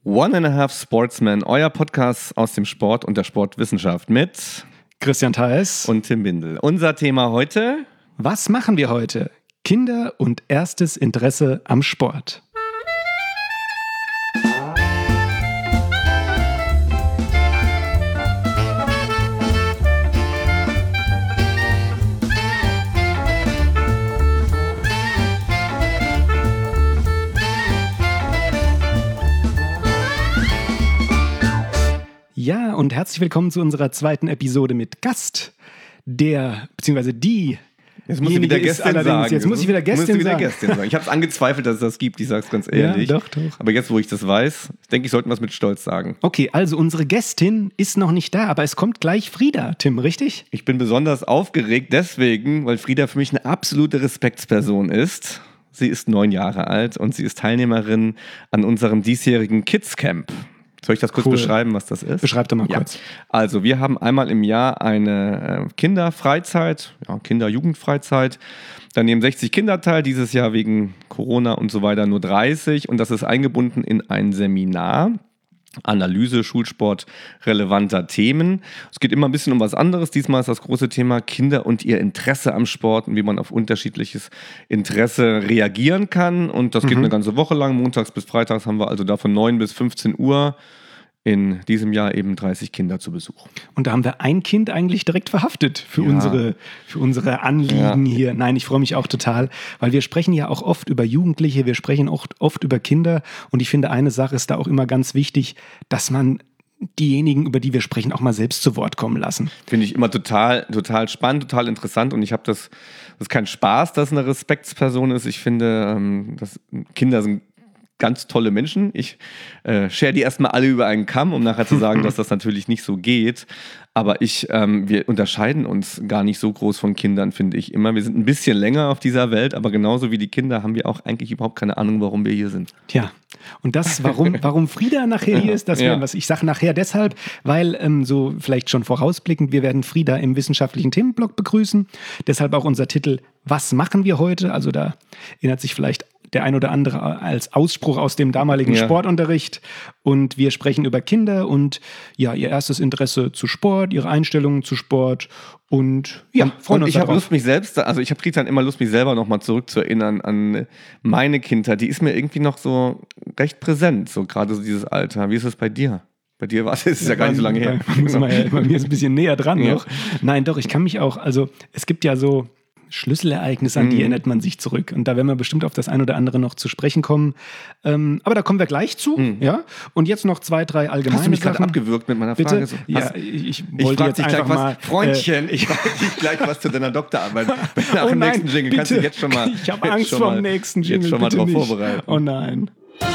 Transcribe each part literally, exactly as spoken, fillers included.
One and a Half Sportsman, euer Podcast aus dem Sport und der Sportwissenschaft mit Christian Theis und Tim Bindel. Unser Thema heute: Was machen wir heute? Kinder und erstes Interesse am Sport. Ja, und herzlich willkommen zu unserer zweiten Episode mit Gast, der, beziehungsweise die. Jetzt muss ich wieder Gästin sagen. Jetzt muss ich wieder Gästin wieder sagen. Gästin sagen. Ich habe es angezweifelt, dass es das gibt, ich sage es ganz ehrlich. Ja, doch, doch. Aber jetzt, wo ich das weiß, denke ich, sollten wir es mit Stolz sagen. Okay, also unsere Gästin ist noch nicht da, aber es kommt gleich Frieda, Tim, richtig? Ich bin besonders aufgeregt deswegen, weil Frieda für mich eine absolute Respektsperson ist. Sie ist neun Jahre alt und sie ist Teilnehmerin an unserem diesjährigen Kids Camp. Soll ich das kurz cool. beschreiben, was das ist? Beschreib doch mal ja. kurz. Also wir haben einmal im Jahr eine Kinderfreizeit, ja, Kinder-Jugendfreizeit. Da nehmen sechzig Kinder teil, dieses Jahr wegen Corona und so weiter nur dreißig. Und das ist eingebunden in ein Seminar. Analyse, Schulsport relevanter Themen. Es geht immer ein bisschen um was anderes. Diesmal ist das große Thema Kinder und ihr Interesse am Sport und wie man auf unterschiedliches Interesse reagieren kann. Und das geht mhm. eine ganze Woche lang. Montags bis freitags haben wir also da von neun bis fünfzehn Uhr in diesem Jahr eben dreißig Kinder zu Besuch. Und da haben wir ein Kind eigentlich direkt verhaftet für, ja. unsere, für unsere Anliegen ja. hier. Nein, ich freue mich auch total, weil wir sprechen ja auch oft über Jugendliche, wir sprechen auch oft über Kinder und ich finde, eine Sache ist da auch immer ganz wichtig, dass man diejenigen, über die wir sprechen, auch mal selbst zu Wort kommen lassen. Finde ich immer total, total spannend, total interessant und ich habe das, das ist kein Spaß, dass eine Respektsperson ist. Ich finde, dass Kinder sind ganz tolle Menschen. Ich äh, share die erstmal alle über einen Kamm, um nachher zu sagen, dass das natürlich nicht so geht. Aber ich, ähm, wir unterscheiden uns gar nicht so groß von Kindern, finde ich immer. Wir sind ein bisschen länger auf dieser Welt, aber genauso wie die Kinder haben wir auch eigentlich überhaupt keine Ahnung, warum wir hier sind. Tja, und das, warum, warum Frieda nachher hier ist, das wäre ja. was. Ich sage nachher deshalb, weil ähm, so vielleicht schon vorausblickend, wir werden Frieda im wissenschaftlichen Themenblock begrüßen. Deshalb auch unser Titel, was machen wir heute? Also da erinnert sich vielleicht der ein oder andere als Ausspruch aus dem damaligen ja. Sportunterricht. Und wir sprechen über Kinder und ja, ihr erstes Interesse zu Sport, ihre Einstellungen zu Sport und ja, freuen uns. Ich habe Lust, mich selbst, also ich habe kriege dann immer Lust, mich selber nochmal zurückzuerinnern an meine Kindheit. Die ist mir irgendwie noch so recht präsent, so gerade so dieses Alter. Wie ist es bei dir? Bei dir war es, ist es ja, ja gar nicht so lange her. Bei, muss man ja, bei mir ist ein bisschen näher dran ja. noch. Nein, doch, ich kann mich auch, also es gibt ja so Schlüsselereignisse, an die mhm. erinnert man sich zurück. Und da werden wir bestimmt auf das ein oder andere noch zu sprechen kommen. Ähm, aber da kommen wir gleich zu. Mhm. Ja? Und jetzt noch zwei, drei allgemeine Hast du mich Sachen. gerade abgewürgt mit meiner Frage? Bitte? So, ja, hast, ich, ich ich wollte jetzt dich einfach gleich mal... Was, Freundchen, äh, ich frage dich gleich was zu deiner Doktorarbeit. Nach oh dem nein, nächsten Jingle bitte. kannst du jetzt schon mal... Ich habe Angst vor dem nächsten Jingle. Jetzt schon mal drauf nicht. vorbereiten. Oh nein.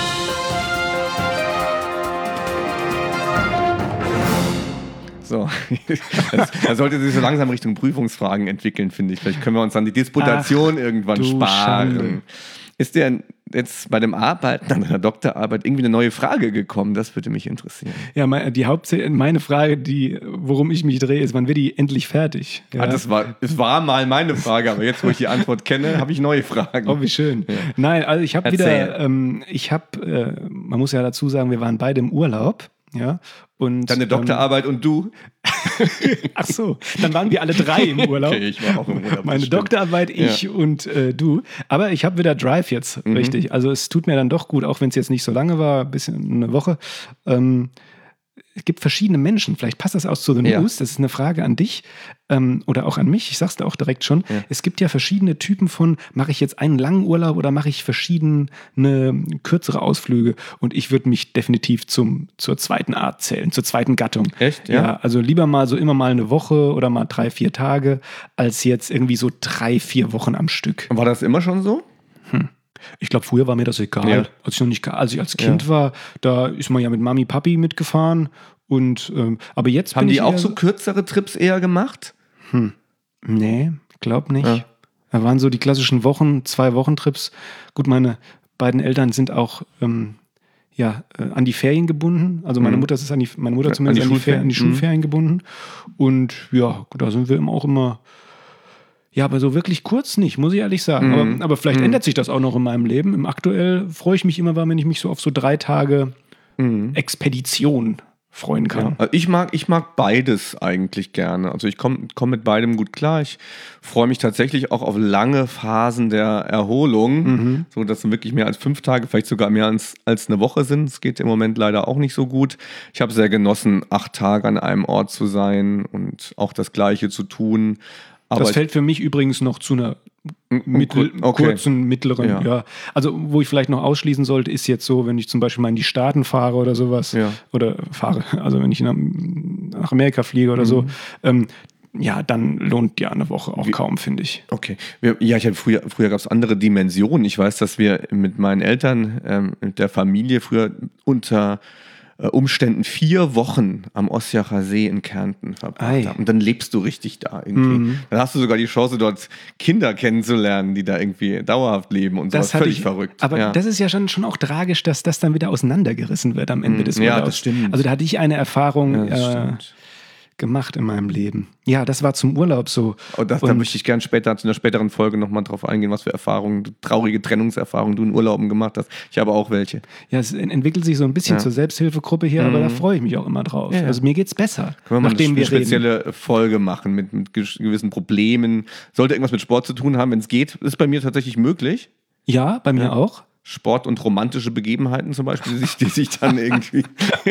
So, das, das sollte sich so langsam Richtung Prüfungsfragen entwickeln, finde ich. Vielleicht können wir uns dann die Disputation Ach, irgendwann sparen. Schande. Ist dir jetzt bei dem Arbeiten an einer Doktorarbeit irgendwie eine neue Frage gekommen? Das würde mich interessieren. Ja, die Hauptsache, meine Frage, die, worum ich mich drehe, ist, wann wird die endlich fertig? Ja. Ah, das war, es war mal meine Frage, aber jetzt, wo ich die Antwort kenne, habe ich neue Fragen. Oh, wie schön. Ja. Nein, also ich habe wieder, ähm, ich habe, äh, man muss ja dazu sagen, wir waren beide im Urlaub. Ja, und deine Doktorarbeit ähm, und du? Ach so, dann waren wir alle drei im Urlaub. Okay, ich war auch im Urlaub. Meine Doktorarbeit, ich ja. und äh, du. Aber ich habe wieder Drive jetzt, mhm. richtig. Also es tut mir dann doch gut, auch wenn es jetzt nicht so lange war, ein bisschen eine Woche. Ähm, es gibt verschiedene Menschen, vielleicht passt das aus zu The News, ja. das ist eine Frage an dich ähm, oder auch an mich, ich sag's da auch direkt schon. Ja. Es gibt ja verschiedene Typen von, mache ich jetzt einen langen Urlaub oder mache ich verschiedene kürzere Ausflüge und ich würde mich definitiv zum, zur zweiten Art zählen, zur zweiten Gattung. Echt? Ja? Ja, also lieber mal so immer mal eine Woche oder mal drei, vier Tage, als jetzt irgendwie so drei, vier Wochen am Stück. War das immer schon so? Hm. Ich glaube, früher war mir das egal. Ja. Als ich noch nicht, als ich als Kind ja. war, da ist man ja mit Mami, Papi mitgefahren. Und, ähm, aber jetzt haben bin die ich auch so kürzere Trips eher gemacht? Hm. Nee, glaub nicht. Ja. Da waren so die klassischen Wochen, zwei Wochentrips. Gut, meine beiden Eltern sind auch ähm, ja, äh, an die Ferien gebunden. Also meine mhm. Mutter ist an die, meine Mutter zumindest an die, an die, Fer- an die Schulferien mhm. gebunden. Und ja, da sind wir immer auch immer. Ja, aber so wirklich kurz nicht, muss ich ehrlich sagen. Mhm. Aber, aber vielleicht mhm. ändert sich das auch noch in meinem Leben. Im aktuell freue ich mich immer, wenn ich mich so auf so drei Tage mhm. Expedition freuen kann. Ja, also ich mag, ich mag beides eigentlich gerne. Also ich komme komm mit beidem gut klar. Ich freue mich tatsächlich auch auf lange Phasen der Erholung, mhm. so dass wirklich mehr als fünf Tage, vielleicht sogar mehr als, als eine Woche sind. Es geht im Moment leider auch nicht so gut. Ich habe sehr genossen, acht Tage an einem Ort zu sein und auch das Gleiche zu tun. Aber das fällt für mich übrigens noch zu einer mittel, okay. kurzen, mittleren, ja. ja. Also wo ich vielleicht noch ausschließen sollte, ist jetzt so, wenn ich zum Beispiel mal in die Staaten fahre oder sowas, ja. oder fahre, also wenn ich nach Amerika fliege oder mhm. so, ähm, ja, dann lohnt ja eine Woche auch Wie, kaum, finde ich. Okay. Wir, ja, ich habe früher, früher gab es andere Dimensionen. Ich weiß, dass wir mit meinen Eltern, ähm, mit der Familie früher unter Umständen vier Wochen am Ossiacher See in Kärnten verbracht haben. Und dann lebst du richtig da irgendwie. Mhm. Dann hast du sogar die Chance, dort Kinder kennenzulernen, die da irgendwie dauerhaft leben und das so. Völlig ich, verrückt. Aber ja. das ist ja schon, schon auch tragisch, dass das dann wieder auseinandergerissen wird am Ende mhm. des Urlaubs. Ja, das stimmt. Also da hatte ich eine Erfahrung ja, äh, gemacht in meinem Leben. Ja, das war zum Urlaub so. Oh, das, da möchte ich gerne später, zu einer späteren Folge nochmal drauf eingehen, was für Erfahrungen, traurige Trennungserfahrungen du in Urlauben gemacht hast. Ich habe auch welche. Ja, es entwickelt sich so ein bisschen ja. zur Selbsthilfegruppe hier, mhm. aber da freue ich mich auch immer drauf. Ja, ja. Also mir geht's besser, können wir nachdem mal eine wir spezielle reden. Folge machen mit, mit gewissen Problemen. Sollte irgendwas mit Sport zu tun haben, wenn es geht, ist bei mir tatsächlich möglich. Ja, bei mir ja. auch. Sport und romantische Begebenheiten zum Beispiel, die sich, die sich dann irgendwie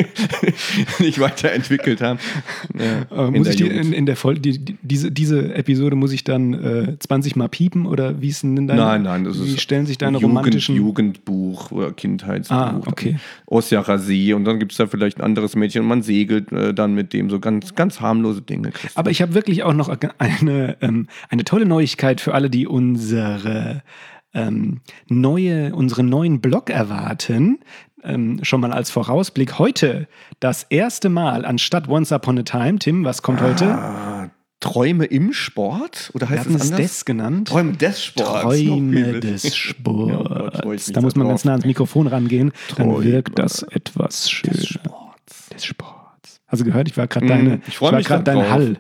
nicht weiterentwickelt haben. Ja, in, muss der ich die, in, in der Folge, die, die, diese, diese Episode muss ich dann äh, zwanzig Mal piepen oder wie ist denn deine? Nein, nein, das wie ist stellen sich deine Jugend, romantischen Jugendbuch oder Kindheitsbuch. Ah, okay. Ossiacher See und dann gibt es da vielleicht ein anderes Mädchen und man segelt äh, dann mit dem so ganz, ganz harmlose Dinge. Christoph. Aber ich habe wirklich auch noch eine, ähm, eine tolle Neuigkeit für alle, die unsere Ähm, neue, unseren neuen Blog erwarten. Ähm, schon mal als Vorausblick. Heute das erste Mal anstatt Once Upon a Time. Tim, was kommt ah, heute? Träume im Sport? Oder heißt Wir es es anders? Des genannt. Träume des Sports. Träume des Sports. Ja, da muss man ganz nah ans Mikrofon rangehen. Träume dann wirkt das etwas schöner. Des Sports. Des Sports. Also gehört, ich war gerade mm, deine, ich, ich war gerade dein Hall.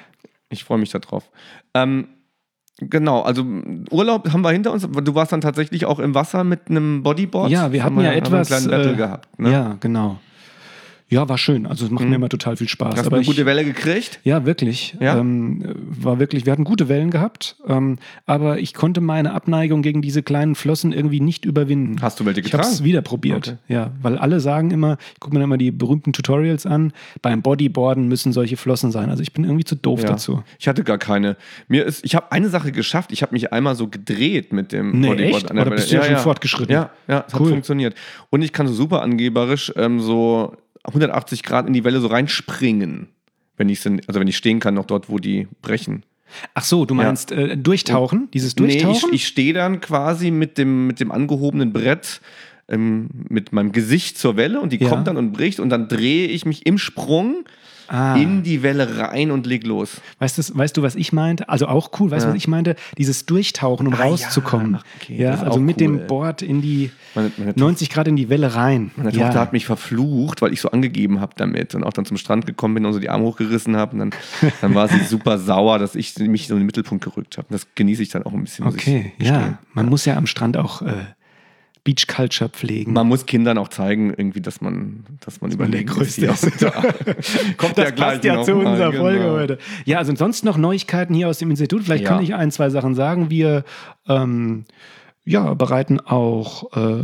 Ich freue mich darauf. Ähm, Genau, also Urlaub haben wir hinter uns. Du warst dann tatsächlich auch im Wasser mit einem Bodyboard. Ja, wir hatten wir, ja etwas. Einen kleinen Battle äh, gehabt. Ne? Ja, genau. Ja, war schön. Also es macht mhm. mir immer total viel Spaß. Hast du eine gute Welle gekriegt? Ja, wirklich. Ja? Ähm, war wirklich. Wir hatten gute Wellen gehabt, ähm, aber ich konnte meine Abneigung gegen diese kleinen Flossen irgendwie nicht überwinden. Hast du welche getragen? Ich habe es wieder probiert. Okay. Ja, weil alle sagen immer, ich gucke mir immer die berühmten Tutorials an, beim Bodyboarden müssen solche Flossen sein. Also ich bin irgendwie zu doof ja. dazu. Ich hatte gar keine. Mir ist, ich habe eine Sache geschafft. Ich habe mich einmal so gedreht mit dem nee, Bodyboard. Echt? Oder bist du ja, ja schon ja. fortgeschritten? Ja, ja, es cool. hat funktioniert. Und ich kann so super angeberisch ähm, so hundertachtzig Grad in die Welle so reinspringen, wenn ich also wenn ich stehen kann, noch dort, wo die brechen. Ach so, du meinst ja. äh, durchtauchen? Und, dieses Durchtauchen? Nee, ich, ich stehe dann quasi mit dem, mit dem angehobenen Brett ähm, mit meinem Gesicht zur Welle und die ja. kommt dann und bricht und dann drehe ich mich im Sprung ah. in die Welle rein und leg los. Weißt du, weißt du, was ich meinte? Also auch cool, weißt du, ja. was ich meinte? Dieses Durchtauchen, um ah, rauszukommen. Ja, okay, ja also mit cool, dem Board in die meine, meine neunzig Grad in die Welle rein. Meine ja. Tochter hat mich verflucht, weil ich so angegeben habe damit und auch dann zum Strand gekommen bin und so die Arme hochgerissen habe und dann, dann war sie super sauer, dass ich mich so in den Mittelpunkt gerückt habe. Das genieße ich dann auch ein bisschen. Okay, ja. Man ja. muss ja am Strand auch äh, Beach Culture pflegen. Man muss Kindern auch zeigen, irgendwie, dass man, dass man überlegt. Größte ist. Kommt das ja gleich passt ja zu mal, unserer genau. Folge heute. Ja, also sonst noch Neuigkeiten hier aus dem Institut. Vielleicht ja. kann ich ein, zwei Sachen sagen. Wir ähm, ja, bereiten auch äh,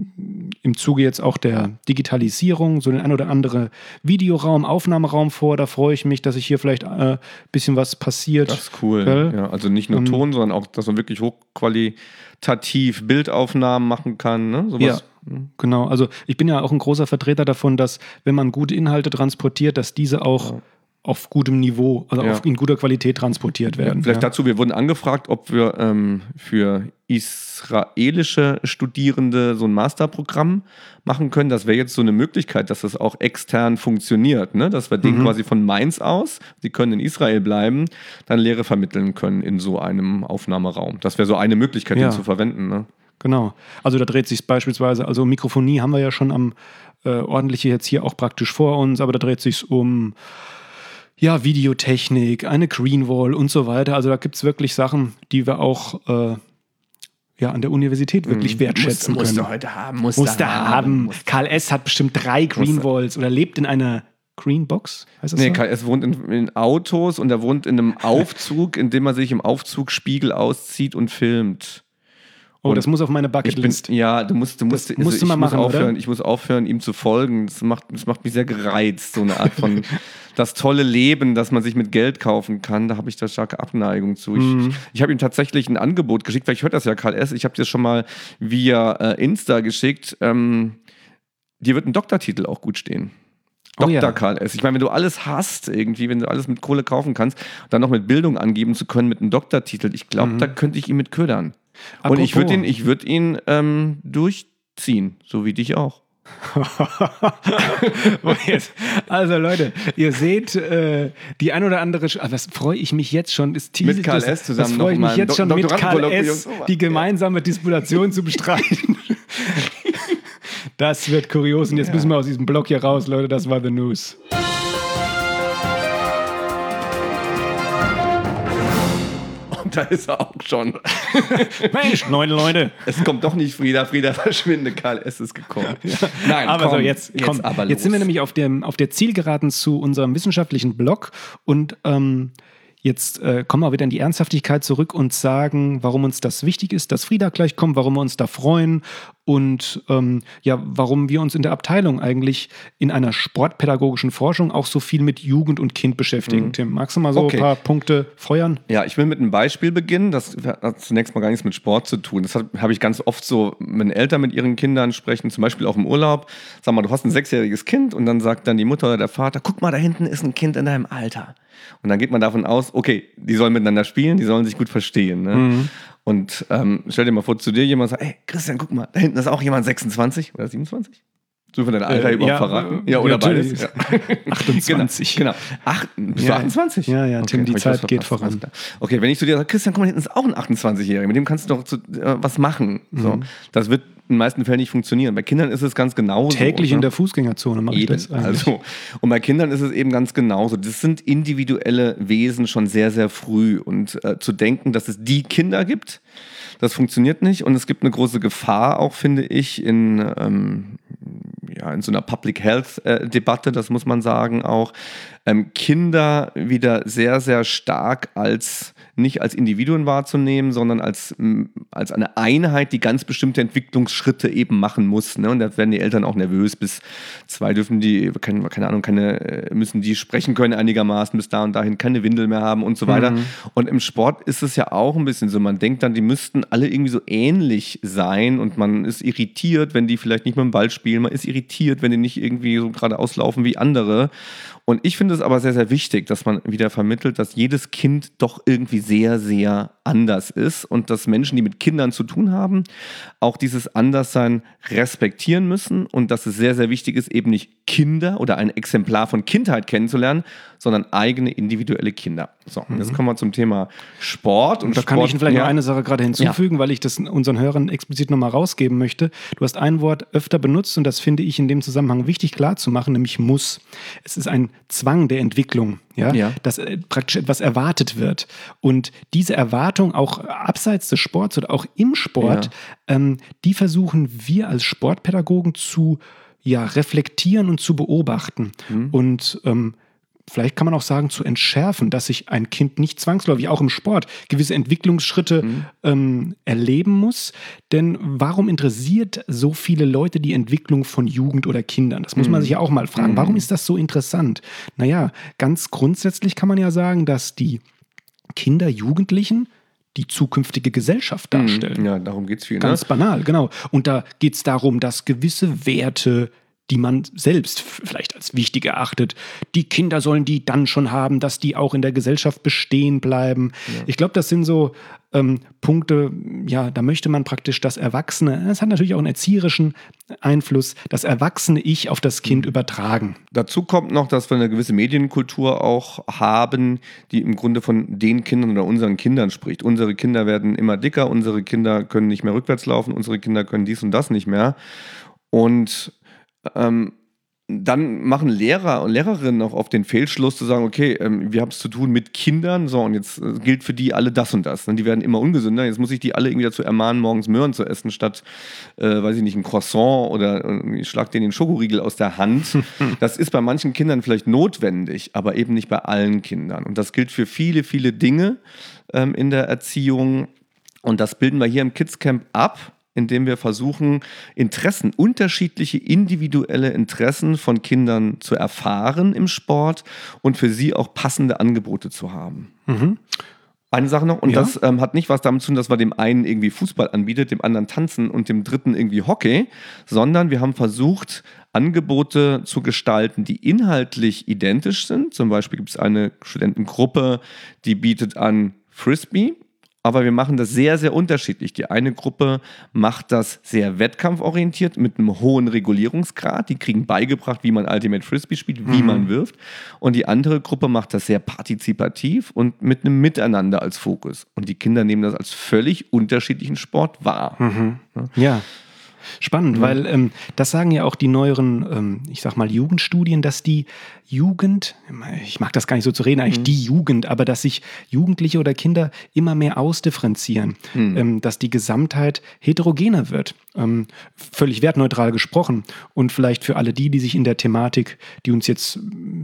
im Zuge jetzt auch der Digitalisierung so den ein oder andere Videoraum, Aufnahmeraum vor. Da freue ich mich, dass ich hier vielleicht ein äh, bisschen was passiert. Das ist cool. Ja, also nicht nur ähm, Ton, sondern auch, dass man wirklich hochqualitativ Bildaufnahmen machen kann. Ne? Sowas. Ja, genau. Also ich bin ja auch ein großer Vertreter davon, dass wenn man gute Inhalte transportiert, dass diese auch ja. auf gutem Niveau, also ja. auf, in guter Qualität transportiert werden. Ja, vielleicht ja. dazu, wir wurden angefragt, ob wir ähm, für israelische Studierende so ein Masterprogramm machen können. Das wäre jetzt so eine Möglichkeit, dass das auch extern funktioniert, ne? Dass wir denen mhm. quasi von Mainz aus, die können in Israel bleiben, dann Lehre vermitteln können in so einem Aufnahmeraum. Das wäre so eine Möglichkeit, ja. den zu verwenden. Ne? Genau. Also da dreht sich beispielsweise, also Mikrofonie haben wir ja schon am äh, ordentliche jetzt hier auch praktisch vor uns, aber da dreht sich um ja, Videotechnik, eine Greenwall und so weiter. Also da gibt es wirklich Sachen, die wir auch äh, ja, an der Universität wirklich mhm. wertschätzen musst, können. Musst du heute haben, musst musst du haben. haben. Musst Karl S. hat bestimmt drei Greenwalls oder lebt in einer Greenbox, heißt das nee, so? Karl S. wohnt in, in Autos und er wohnt in einem Aufzug, in dem er sich im Aufzugspiegel auszieht und filmt. Oh, und das muss auf meine Bucketlist. Ja, du musst, du musst, das musst also du mal ich machen, muss aufhören, oder? Ich muss aufhören, ihm zu folgen. Das macht, das macht mich sehr gereizt, so eine Art von das tolle Leben, das man sich mit Geld kaufen kann. Da habe ich da starke Abneigung zu. Ich, mhm. ich, ich habe ihm tatsächlich ein Angebot geschickt, vielleicht hört das ja Karl S. Ich habe dir schon mal via äh, Insta geschickt. Ähm, dir wird ein Doktortitel auch gut stehen. Doktor Oh ja. Karl S. Ich meine, wenn du alles hast, irgendwie, wenn du alles mit Kohle kaufen kannst, dann noch mit Bildung angeben zu können mit einem Doktortitel, ich glaube, mhm. da könnte ich ihn mit ködern. Apropos. Und ich würde ihn, ich würd ihn ähm, durchziehen, so wie dich auch. Also Leute, ihr seht äh, die ein oder andere, Sch- was freue ich mich jetzt schon, ist mit Karl S. zusammen das freue ich mich jetzt schon mit Karl S. die gemeinsame ja. Disputation zu bestreiten. Das wird kurios und jetzt ja. müssen wir aus diesem Blog hier raus, Leute, das war The News. Und da ist er auch schon. Mensch, neun Leute. Es kommt doch nicht Frieda, Frieda verschwinde, Karl S. ist gekommen. Ja. Nein, aber komm, so jetzt, jetzt, komm, aber jetzt sind wir nämlich auf, dem, auf der Zielgeraden zu unserem wissenschaftlichen Blog und ähm, jetzt äh, kommen wir wieder in die Ernsthaftigkeit zurück und sagen, warum uns das wichtig ist, dass Frieda gleich kommt, warum wir uns da freuen und ähm, ja, warum wir uns in der Abteilung eigentlich in einer sportpädagogischen Forschung auch so viel mit Jugend und Kind beschäftigen. Mhm. Tim, magst du mal so okay. ein paar Punkte feuern? Ja, ich will mit einem Beispiel beginnen. Das hat zunächst mal gar nichts mit Sport zu tun. Das habe ich ganz oft so, wenn Eltern mit ihren Kindern sprechen, zum Beispiel auch im Urlaub. Sag mal, du hast ein sechsjähriges Kind und dann sagt dann die Mutter oder der Vater, guck mal, da hinten ist ein Kind in deinem Alter. Und dann geht man davon aus, okay, die sollen miteinander spielen, die sollen sich gut verstehen. Ne? Mhm. Und ähm, stell dir mal vor, zu dir jemand sagt, ey, Christian, guck mal, da hinten ist auch jemand sechsundzwanzig oder siebenundzwanzig. So von deinem Alter äh, überhaupt ja, verraten? Ja, oder beides. Ja. achtundzwanzig. Genau. genau. Acht, bist ja, du achtundzwanzig? Ja, ja, Tim, okay, die Zeit geht voran. Okay, wenn ich zu dir sage, Christian, guck mal, hinten ist auch ein achtundzwanzigjähriger, mit dem kannst du doch zu, äh, was machen. Mhm. So. Das wird in den meisten Fällen nicht funktionieren. Bei Kindern ist es ganz genauso. Täglich ne? in der Fußgängerzone mache ich eben, das eigentlich. Also, und bei Kindern ist es eben ganz genauso. Das sind individuelle Wesen schon sehr, sehr früh. Und äh, zu denken, dass es die Kinder gibt, das funktioniert nicht. Und es gibt eine große Gefahr auch, finde ich, in, ähm, ja, in so einer Public Health äh, Debatte, das muss man sagen auch, ähm, Kinder wieder sehr, sehr stark als nicht als Individuen wahrzunehmen, sondern als, als eine Einheit, die ganz bestimmte Entwicklungsschritte eben machen muss. Ne? Und da werden die Eltern auch nervös. Bis zwei dürfen die, keine, keine Ahnung, keine, müssen die sprechen können einigermaßen, bis da und dahin keine Windel mehr haben und so weiter. Mhm. Und im Sport ist es ja auch ein bisschen so. Man denkt dann, die müssten alle irgendwie so ähnlich sein und man ist irritiert, wenn die vielleicht nicht mit dem Ball spielen. Man ist irritiert, wenn die nicht irgendwie so gerade auslaufen wie andere. Und ich finde es aber sehr, sehr wichtig, dass man wieder vermittelt, dass jedes Kind doch irgendwie sehr, sehr anders ist und dass Menschen, die mit Kindern zu tun haben, auch dieses Anderssein respektieren müssen und dass es sehr, sehr wichtig ist, eben nicht Kinder oder ein Exemplar von Kindheit kennenzulernen, sondern eigene individuelle Kinder. So, mhm. Jetzt kommen wir zum Thema Sport. Und da Sport, kann ich vielleicht ja. noch eine Sache gerade hinzufügen, ja. weil ich das unseren Hörern explizit nochmal rausgeben möchte. Du hast ein Wort öfter benutzt und das finde ich in dem Zusammenhang wichtig klar zu machen, nämlich muss. Es ist ein Zwang der Entwicklung, ja, ja. dass äh, praktisch etwas erwartet wird. Und diese Erwartung auch abseits des Sports oder auch im Sport, ja. ähm, die versuchen wir als Sportpädagogen zu ja, reflektieren und zu beobachten. Mhm. Und ähm, vielleicht kann man auch sagen, zu entschärfen, dass sich ein Kind nicht zwangsläufig, auch im Sport, gewisse Entwicklungsschritte mhm. ähm, erleben muss. Denn warum interessiert so viele Leute die Entwicklung von Jugend oder Kindern? Das muss man sich ja auch mal fragen. Warum ist das so interessant? Naja, ganz grundsätzlich kann man ja sagen, dass die Kinder, Jugendlichen die zukünftige Gesellschaft darstellen. Ja, darum geht es viel. Ganz ne? banal, genau. Und da geht es darum, dass gewisse Werte, die man selbst vielleicht als wichtig erachtet, die Kinder sollen die dann schon haben, dass die auch in der Gesellschaft bestehen bleiben. Ja. Ich glaube, das sind so ähm, Punkte, ja, da möchte man praktisch das Erwachsene, das hat natürlich auch einen erzieherischen Einfluss, das erwachsene Ich auf das Kind mhm. übertragen. Dazu kommt noch, dass wir eine gewisse Medienkultur auch haben, die im Grunde von den Kindern oder unseren Kindern spricht. Unsere Kinder werden immer dicker, unsere Kinder können nicht mehr rückwärts laufen, unsere Kinder können dies und das nicht mehr. Und Ähm, dann machen Lehrer und Lehrerinnen auch oft den Fehlschluss zu sagen, okay, ähm, wir haben es zu tun mit Kindern, so und jetzt äh, gilt für die alle das und das. Und die werden immer ungesünder. Jetzt muss ich die alle irgendwie dazu ermahnen, morgens Möhren zu essen, statt, äh, weiß ich nicht, ein Croissant oder äh, ich schlag denen den Schokoriegel aus der Hand. Das ist bei manchen Kindern vielleicht notwendig, aber eben nicht bei allen Kindern. Und das gilt für viele, viele Dinge ähm, in der Erziehung. Und das bilden wir hier im Kids Camp ab, indem wir versuchen, Interessen, unterschiedliche individuelle Interessen von Kindern zu erfahren im Sport und für sie auch passende Angebote zu haben. Mhm. Eine Sache noch, und ja. das ähm, hat nicht was damit zu tun, dass wir dem einen irgendwie Fußball anbietet, dem anderen Tanzen und dem dritten irgendwie Hockey, sondern wir haben versucht, Angebote zu gestalten, die inhaltlich identisch sind. Zum Beispiel gibt es eine Studentengruppe, die bietet an Frisbee. Aber wir machen das sehr, sehr unterschiedlich. Die eine Gruppe macht das sehr wettkampforientiert mit einem hohen Regulierungsgrad. Die kriegen beigebracht, wie man Ultimate Frisbee spielt, wie mhm. man wirft. Und die andere Gruppe macht das sehr partizipativ und mit einem Miteinander als Fokus. Und die Kinder nehmen das als völlig unterschiedlichen Sport wahr. Mhm. Ja. Spannend, mhm. weil ähm, das sagen ja auch die neueren, ähm, ich sag mal, Jugendstudien, dass die Jugend, ich mag das gar nicht so zu reden, eigentlich mhm. die Jugend, aber dass sich Jugendliche oder Kinder immer mehr ausdifferenzieren, mhm. ähm, dass die Gesamtheit heterogener wird. Ähm, völlig wertneutral gesprochen. Und vielleicht für alle die, die sich in der Thematik, die uns jetzt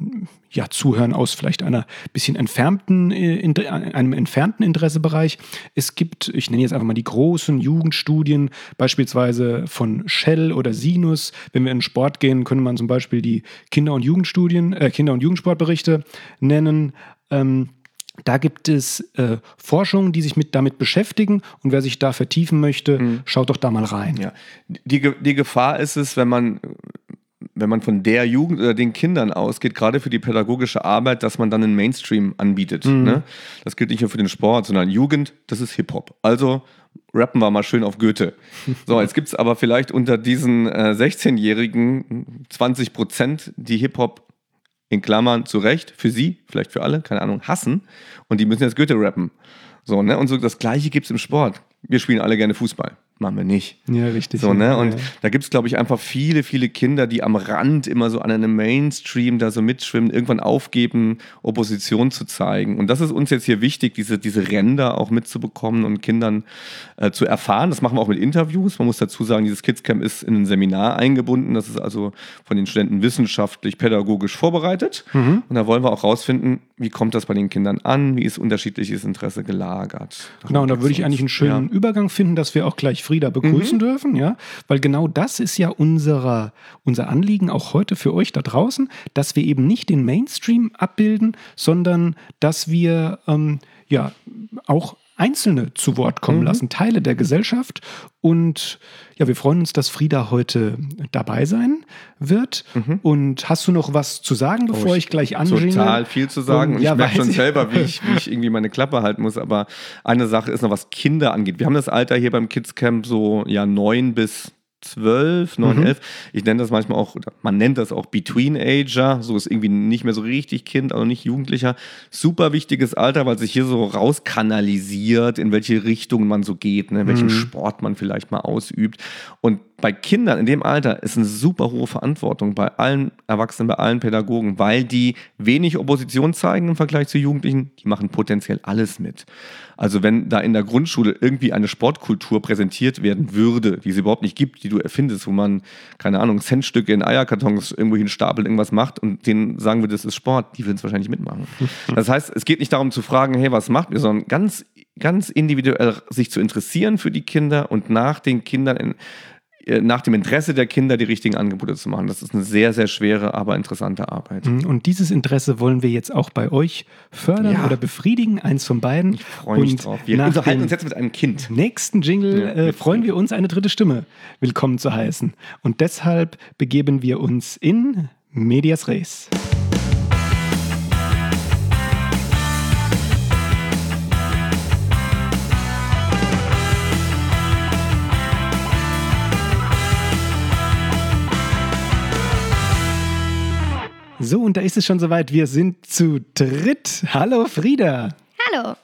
ja, zuhören aus vielleicht einer bisschen entfernten, in, einem entfernten Interessebereich. Es gibt, ich nenne jetzt einfach mal die großen Jugendstudien, beispielsweise von Shell oder Sinus. Wenn wir in den Sport gehen, könnte man zum Beispiel die Kinder- und Jugendstudien, äh, Kinder- und Jugendsportberichte nennen. Ähm, Da gibt es äh, Forschungen, die sich mit damit beschäftigen, und wer sich da vertiefen möchte, mhm. schaut doch da mal rein. Ja. Die, die Gefahr ist es, wenn man, wenn man von der Jugend oder den Kindern ausgeht, gerade für die pädagogische Arbeit, dass man dann einen Mainstream anbietet. Mhm. Ne? Das gilt nicht nur für den Sport, sondern Jugend, das ist Hip-Hop. Also rappen wir mal schön auf Goethe. So, jetzt gibt es aber vielleicht unter diesen äh, sechzehnjährigen zwanzig Prozent, die Hip-Hop in Klammern zu Recht, für sie, vielleicht für alle, keine Ahnung, hassen. Und die müssen jetzt Goethe rappen. So, ne? Und so das Gleiche gibt es im Sport. Wir spielen alle gerne Fußball. Machen wir nicht. Ja, richtig. So, ne? Ja, und ja. da gibt es, glaube ich, einfach viele, viele Kinder, die am Rand immer so an einem Mainstream da so mitschwimmen, irgendwann aufgeben, Opposition zu zeigen. Und das ist uns jetzt hier wichtig, diese, diese Ränder auch mitzubekommen und Kindern äh, zu erfahren. Das machen wir auch mit Interviews. Man muss dazu sagen, dieses Kids Camp ist in ein Seminar eingebunden. Das ist also von den Studenten wissenschaftlich, pädagogisch vorbereitet. Mhm. Und da wollen wir auch rausfinden, wie kommt das bei den Kindern an? Wie ist unterschiedliches Interesse gelagert? Genau, und da würde ich eigentlich einen schönen ja. Übergang finden, dass wir auch gleich Frieda begrüßen mhm. dürfen, ja, weil genau das ist ja unserer, unser Anliegen auch heute für euch da draußen, dass wir eben nicht den Mainstream abbilden, sondern dass wir ähm, ja auch Einzelne zu Wort kommen mhm. lassen, Teile der Gesellschaft. Und ja, wir freuen uns, dass Frieda heute dabei sein wird. Mhm. Und hast du noch was zu sagen, bevor oh, ich, ich gleich anjingle? Total viel zu sagen. Und, und ja, ich merke schon ich. selber, wie ich, wie ich irgendwie meine Klappe halten muss. Aber eine Sache ist noch, was Kinder angeht. Wir haben das Alter hier beim Kids Camp so ja neun bis zwölf, neun, elf. Ich nenne das manchmal auch, man nennt das auch Between-Ager, so ist irgendwie nicht mehr so richtig Kind, also nicht Jugendlicher. Super wichtiges Alter, weil sich hier so rauskanalisiert, in welche Richtung man so geht, ne? Welchen mhm. Sport man vielleicht mal ausübt. Und bei Kindern in dem Alter ist eine super hohe Verantwortung bei allen Erwachsenen, bei allen Pädagogen, weil die wenig Opposition zeigen im Vergleich zu Jugendlichen. Die machen potenziell alles mit. Also wenn da in der Grundschule irgendwie eine Sportkultur präsentiert werden würde, die es überhaupt nicht gibt, die du erfindest, wo man, keine Ahnung, Centstücke in Eierkartons irgendwo hinstapelt, irgendwas macht und denen sagen wir, das ist Sport, die würden es wahrscheinlich mitmachen. Das heißt, es geht nicht darum zu fragen, hey, was macht ihr, sondern ganz, ganz individuell sich zu interessieren für die Kinder und nach den Kindern in nach dem Interesse der Kinder die richtigen Angebote zu machen. Das ist eine sehr, sehr schwere, aber interessante Arbeit. Und dieses Interesse wollen wir jetzt auch bei euch fördern ja. oder befriedigen, eins von beiden. Ich freue mich drauf. Wir unterhalten uns jetzt mit einem Kind. Nächsten Jingle ja, äh, freuen wir uns, eine dritte Stimme willkommen zu heißen. Und deshalb begeben wir uns in Medias Res. So, und da ist es schon soweit. Wir sind zu dritt. Hallo, Frieda. Hallo.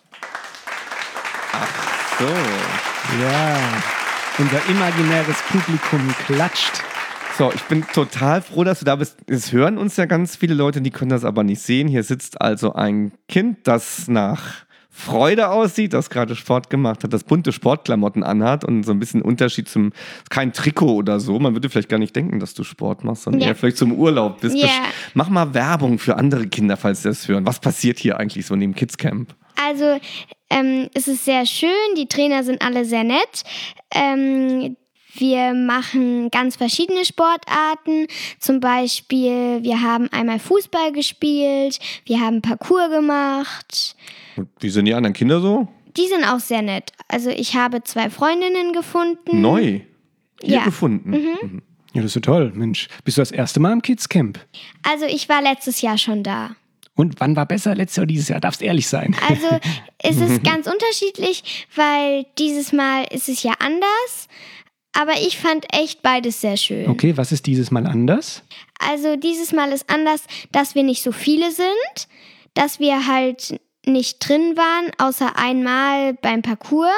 Ach so. Ja, unser imaginäres Publikum klatscht. So, ich bin total froh, dass du da bist. Es hören uns ja ganz viele Leute, die können das aber nicht sehen. Hier sitzt also ein Kind, das nach Freude aussieht, das gerade Sport gemacht hat, das bunte Sportklamotten anhat und so ein bisschen Unterschied zum, kein Trikot oder so. Man würde vielleicht gar nicht denken, dass du Sport machst, sondern ja. eher vielleicht zum Urlaub bist. Ja. Mach mal Werbung für andere Kinder, falls sie das hören. Was passiert hier eigentlich so in dem Kidscamp? Also, ähm, es ist sehr schön, die Trainer sind alle sehr nett. Ähm, wir machen ganz verschiedene Sportarten. Zum Beispiel, wir haben einmal Fußball gespielt, wir haben Parkour gemacht. Und wie sind die anderen Kinder so? Die sind auch sehr nett. Also ich habe zwei Freundinnen gefunden. Neu? Hier Ja. gefunden? Mhm. Mhm. Ja, das ist so toll. Mensch, bist du das erste Mal im Kidscamp? Also ich war letztes Jahr schon da. Und wann war besser, letztes Jahr oder dieses Jahr? Darfst ehrlich sein. Also es ist ganz unterschiedlich, weil dieses Mal ist es ja anders. Aber ich fand echt beides sehr schön. Okay, was ist dieses Mal anders? Also dieses Mal ist anders, dass wir nicht so viele sind, dass wir halt nicht drin waren, außer einmal beim Parcours,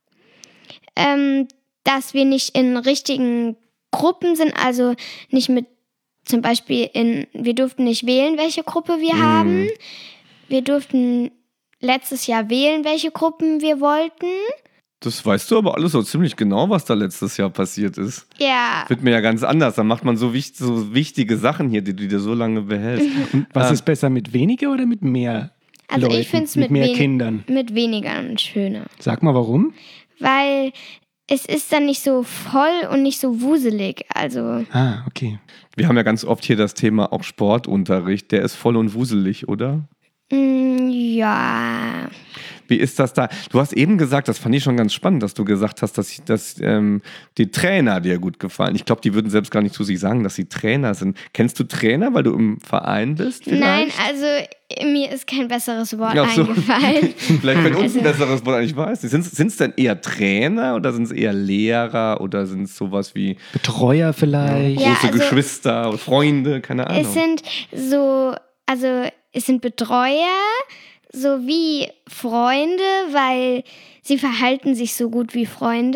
ähm, dass wir nicht in richtigen Gruppen sind, also nicht mit, zum Beispiel in, wir durften nicht wählen, welche Gruppe wir Mhm. haben. Wir durften letztes Jahr wählen, welche Gruppen wir wollten. Das weißt du aber alles so ziemlich genau, was da letztes Jahr passiert ist. Ja, Wird mir ja ganz anders. Dann macht man so, wicht, so wichtige Sachen hier, die du dir so lange behältst. Und was Ah. ist besser, mit weniger oder mit mehr also Leuten? ich finde es mit mit, mehr wen- Kindern? mit weniger schöner. Sag mal, warum? Weil es ist dann nicht so voll und nicht so wuselig. Also, Ah, okay. Wir haben ja ganz oft hier das Thema auch Sportunterricht. Der ist voll und wuselig, oder? mh, ja. Wie ist das da? Du hast eben gesagt, das fand ich schon ganz spannend, dass du gesagt hast, dass, dass ähm, die Trainer dir gut gefallen. Ich glaube, die würden selbst gar nicht zu sich sagen, dass sie Trainer sind. Kennst du Trainer, weil du im Verein bist vielleicht? Nein, also mir ist kein besseres Wort Ach so. eingefallen. Vielleicht, wenn uns ein Also- besseres Wort eigentlich weiß. Sind es denn eher Trainer oder sind es eher Lehrer oder sind es sowas wie Betreuer vielleicht? Ja, große also- Geschwister oder Freunde? Keine Ahnung. Es sind so, also es sind Betreuer sowie Freunde, weil sie verhalten sich so gut wie Freunde.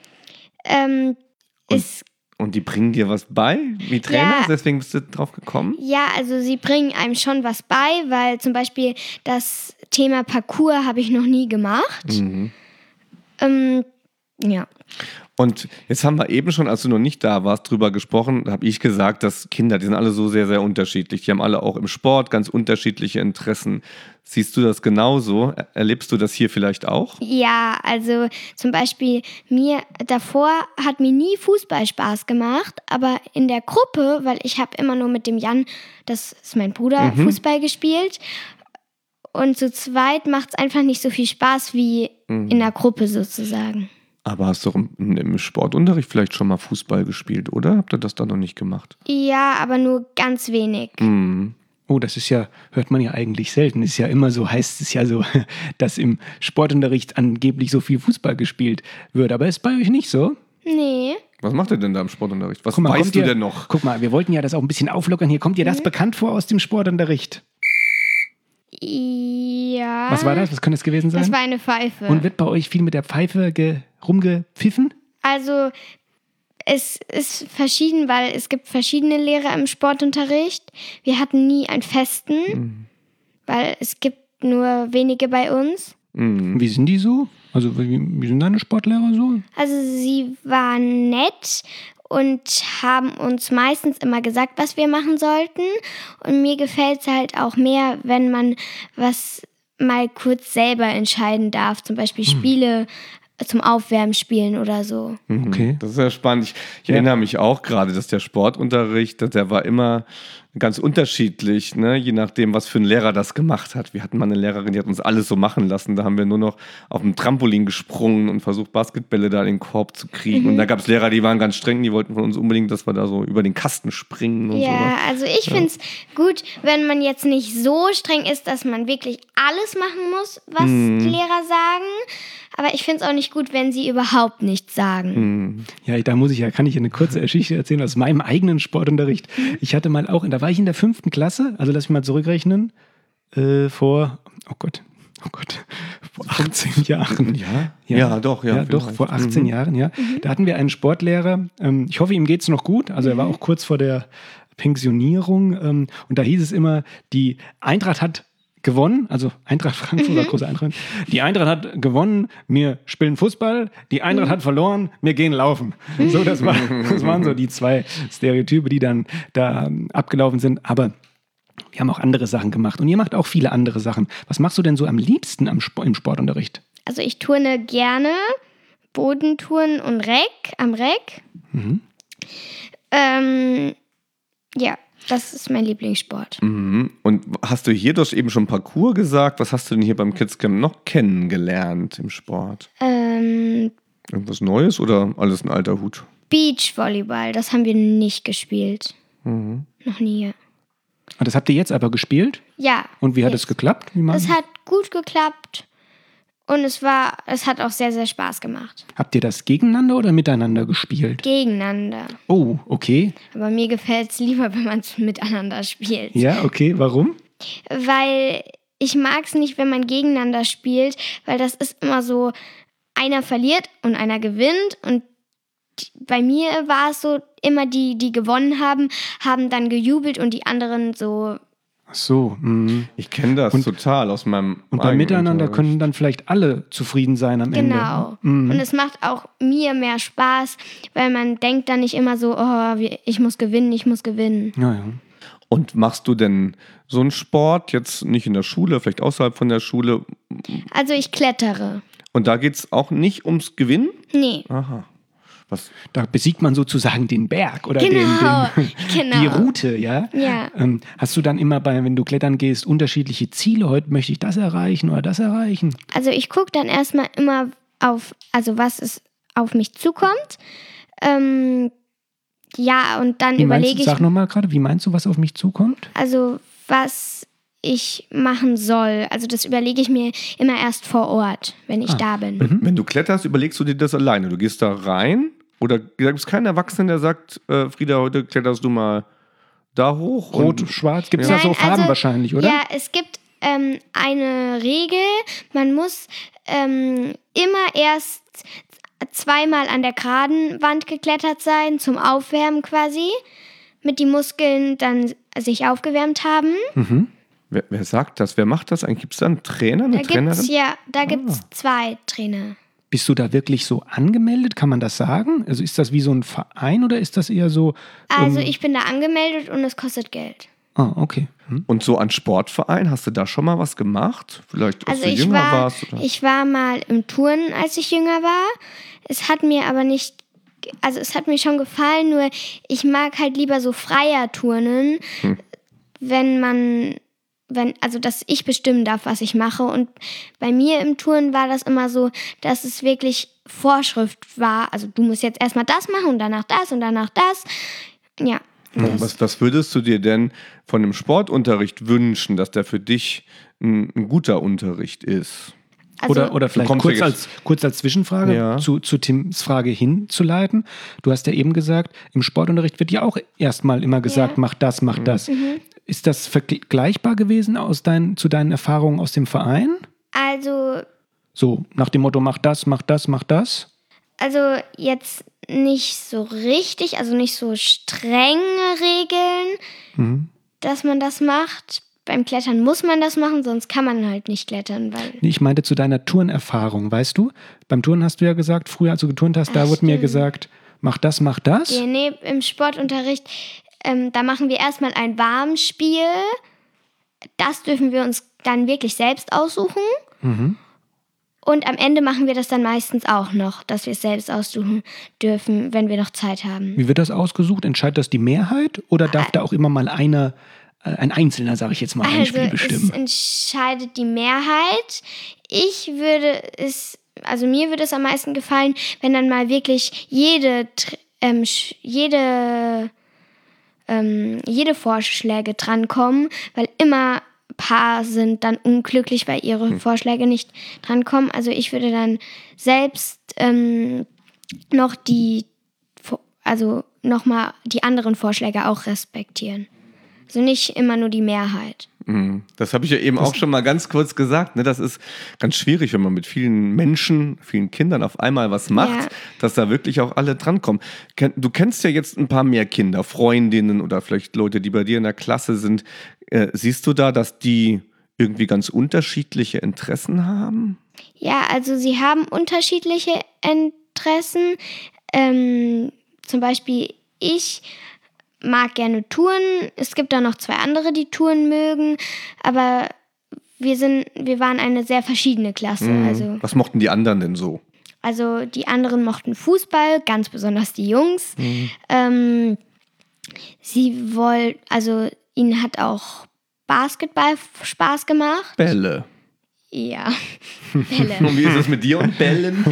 Ähm, es, Und die bringen dir was bei, wie Trainer? Ja. Deswegen bist du drauf gekommen? ja, also sie bringen einem schon was bei, weil zum Beispiel das Thema Parkour habe ich noch nie gemacht. Mhm. Ähm, ja. Und jetzt haben wir eben schon, als du noch nicht da warst, drüber gesprochen, da habe ich gesagt, dass Kinder, die sind alle so sehr, sehr unterschiedlich. Die haben alle auch im Sport ganz unterschiedliche Interessen. Siehst du das genauso? Er- Erlebst du das hier vielleicht auch? Ja, also zum Beispiel mir davor hat mir nie Fußball Spaß gemacht, aber in der Gruppe, weil ich habe immer nur mit dem Jan, das ist mein Bruder, Mhm. Fußball gespielt und zu zweit macht es einfach nicht so viel Spaß wie in der Gruppe sozusagen. Aber hast du doch im, im Sportunterricht vielleicht schon mal Fußball gespielt, oder? Habt ihr das da noch nicht gemacht? Ja, aber nur ganz wenig. Mhm. Oh, das ist ja, hört man ja eigentlich selten. Ist ja immer so, heißt es ja so, dass im Sportunterricht angeblich so viel Fußball gespielt wird. Aber ist bei euch nicht so? Nee. Was macht ihr denn da im Sportunterricht? Was Guck mal, weißt kommt du dir- denn noch? Guck mal, wir wollten ja das auch ein bisschen auflockern. Hier kommt dir das bekannt vor aus dem Sportunterricht? Ja. Was war das? Was könnte es gewesen sein? Das war eine Pfeife. Und wird bei euch viel mit der Pfeife ge rumgepfiffen? Also es ist verschieden, weil es gibt verschiedene Lehrer im Sportunterricht. Wir hatten nie einen festen, Mhm. weil es gibt nur wenige bei uns. Mhm. Wie sind die so? Also wie, wie sind deine Sportlehrer so? Also sie waren nett und haben uns meistens immer gesagt, was wir machen sollten. Und mir gefällt es halt auch mehr, wenn man was mal kurz selber entscheiden darf. Zum Beispiel Spiele zum Aufwärmen spielen oder so. Mhm. Okay. Das ist ja spannend. Ich, ich Ja. erinnere mich auch gerade, dass der Sportunterricht, der war immer ganz unterschiedlich, ne? Je nachdem, was für ein Lehrer das gemacht hat. Wir hatten mal eine Lehrerin, die hat uns alles so machen lassen. Da haben wir nur noch auf dem Trampolin gesprungen und versucht, Basketbälle da in den Korb zu kriegen. Und da gab es Lehrer, die waren ganz streng, die wollten von uns unbedingt, dass wir da so über den Kasten springen und Ja, sowas. also ich finde es gut, wenn man jetzt nicht so streng ist, dass man wirklich alles machen muss, was die Lehrer sagen. Aber ich finde es auch nicht gut, wenn sie überhaupt nichts sagen. Ja, da muss ich ja, kann ich eine kurze Geschichte erzählen aus meinem eigenen Sportunterricht. Ich hatte mal auch, da war ich in der fünften Klasse, also lass mich mal zurückrechnen, äh, vor, oh Gott, oh Gott, vor achtzehn Jahren. Ja? Ja, Ja, doch, ja. Ja, doch, vielleicht. vor achtzehn Mhm. Jahren, ja. Da hatten wir einen Sportlehrer, ähm, ich hoffe, ihm geht es noch gut. Also er war auch kurz vor der Pensionierung. Ähm, und da hieß es immer, die Eintracht hat gewonnen, also Eintracht Frankfurt, war große Eintracht. Die Eintracht hat gewonnen, wir spielen Fußball, die Eintracht hat verloren, wir gehen laufen. So, das, war, das waren so die zwei Stereotype, die dann da ähm, abgelaufen sind. Aber wir haben auch andere Sachen gemacht und ihr macht auch viele andere Sachen. Was machst du denn so am liebsten am Sport, im Sportunterricht? Also ich turne gerne Bodentouren und Reck, am Reck. Mhm. Ähm, ja, das ist mein Lieblingssport. Mhm. Und hast du hier, du hast eben schon Parcours gesagt, was hast du denn hier beim Kidscamp noch kennengelernt im Sport? Ähm, Irgendwas Neues oder alles ein alter Hut? Beachvolleyball, das haben wir nicht gespielt. Mhm. Noch nie. Und das habt ihr jetzt aber gespielt? Ja. Und wie hat es jetzt. geklappt? Wie man- Es hat gut geklappt und es war, es hat auch sehr, sehr Spaß gemacht. Habt ihr das gegeneinander oder miteinander gespielt? Gegeneinander. Oh, okay. Aber mir gefällt es lieber, wenn man es miteinander spielt. Ja, okay. Warum? Weil ich mag es nicht, wenn man gegeneinander spielt, weil das ist immer so, einer verliert und einer gewinnt. Und bei mir war es so, immer die, die gewonnen haben, haben dann gejubelt und die anderen so. Ach so. Mhm. Ich kenne das Und- total aus meinem Und beim eigenen Miteinander Unterricht. können dann vielleicht alle zufrieden sein am Ende. Genau. Mhm. Und es macht auch mir mehr Spaß, weil man denkt dann nicht immer so, oh, wie- ich muss gewinnen, ich muss gewinnen. Ja, ja. Und machst du denn so einen Sport jetzt nicht in der Schule, vielleicht außerhalb von der Schule? Also ich klettere. Und da geht es auch nicht ums Gewinnen? Nee. Aha. Was? Da besiegt man sozusagen den Berg oder Genau, den, den, genau. die Route, ja? Ja. Ähm, hast du dann immer, bei, wenn du klettern gehst, unterschiedliche Ziele? Heute möchte ich das erreichen oder das erreichen? Also ich gucke dann erstmal immer auf, also was es auf mich zukommt. Ähm, ja, und dann Wie meinst überlege du, ich, sag nochmal gerade, wie meinst du, was auf mich zukommt? also was ich machen soll. Also das überlege ich mir immer erst vor Ort, wenn ich Ah. da bin. Wenn, wenn du kletterst, überlegst du dir das alleine. Du gehst da rein oder gibt es keinen Erwachsenen, der sagt, äh, Frieda, heute kletterst du mal da hoch? Rot, und, schwarz, gibt es Ja. da so Nein, Farben also, wahrscheinlich, oder? Ja, es gibt ähm, eine Regel, man muss ähm, immer erst zweimal an der geraden Wand geklettert sein, zum Aufwärmen quasi, mit die Muskeln dann sich aufgewärmt haben. Mhm. Wer, wer sagt das? Wer macht das eigentlich? Gibt es da einen Trainer, eine Da Trainerin? gibt's ja, da gibt's zwei Trainer. Bist du da wirklich so angemeldet? Kann man das sagen? Also ist das wie so ein Verein oder ist das eher so? Also ähm, ich bin da angemeldet und es kostet Geld. Ah, okay. Hm. Und so an Sportverein, hast du da schon mal was gemacht? Vielleicht, als Also du ich jünger war, warst? Oder? ich war mal im Turnen, als ich jünger war. Es hat mir aber nicht, also es hat mir schon gefallen, nur ich mag halt lieber so freier Turnen, Hm. wenn man, wenn, also dass ich bestimmen darf, was ich mache. Und bei mir im Turnen war das immer so, dass es wirklich Vorschrift war. Also du musst jetzt erstmal das machen und danach das und danach das. Ja. Das. Was, was würdest du dir denn von einem Sportunterricht wünschen, dass der für dich ein, ein guter Unterricht ist? Also, Oder, oder vielleicht kommst kurz ja als, kurz als Zwischenfrage Ja. zu, zu Tims Frage hinzuleiten. Du hast ja eben gesagt, im Sportunterricht wird ja auch erstmal immer gesagt, Ja. mach das, mach das. Ist das vergleichbar gewesen aus dein, zu deinen Erfahrungen aus dem Verein? also So nach dem Motto, mach das, mach das, mach das? Also jetzt nicht so richtig, also nicht so strenge Regeln, Mhm. dass man das macht. Beim Klettern muss man das machen, sonst kann man halt nicht klettern, weil Nee, ich meinte zu deiner Turnerfahrung, weißt du? Beim Turnen hast du ja gesagt, früher als du geturnt hast, da Ach, wurde mir stimmt. gesagt, mach das, mach das. ja, nee, im Sportunterricht, ähm, da machen wir erstmal ein Warmspiel. Das dürfen wir uns dann wirklich selbst aussuchen. Mhm. Und am Ende machen wir das dann meistens auch noch, dass wir es selbst aussuchen dürfen, wenn wir noch Zeit haben. Wie wird das ausgesucht? Entscheidet das die Mehrheit oder darf da auch immer mal einer, äh, ein Einzelner, sage ich jetzt mal, ein Also Spiel es bestimmen? entscheidet die Mehrheit. Ich würde es, also mir würde es am meisten gefallen, wenn dann mal wirklich jede, Tr- ähm, sch- jede, ähm, jede Vorschläge drankommen, weil immer Paar sind dann unglücklich, weil ihre Vorschläge nicht drankommen. Also ich würde dann selbst ähm, noch die, Vo- also nochmal die anderen Vorschläge auch respektieren. Also nicht immer nur die Mehrheit. Das habe ich ja eben das auch schon mal ganz kurz gesagt. Ne? Das ist ganz schwierig, wenn man mit vielen Menschen, vielen Kindern auf einmal was macht, ja. dass da wirklich auch alle drankommen. Du kennst ja jetzt ein paar mehr Kinder, Freundinnen oder vielleicht Leute, die bei dir in der Klasse sind. Äh, siehst du da, dass die irgendwie ganz unterschiedliche Interessen haben? Ja, also sie haben unterschiedliche Interessen. Ähm, zum Beispiel ich mag gerne Touren. Es gibt auch noch zwei andere, die Touren mögen. Aber wir sind, wir waren eine sehr verschiedene Klasse. Mhm. Also, was mochten die anderen denn so? Also die anderen mochten Fußball, ganz besonders die Jungs. Mhm. Ähm, sie wollen, also ihnen hat auch Basketball Spaß gemacht. Bälle. Ja, Bälle. Und wie ist es mit dir und Bällen?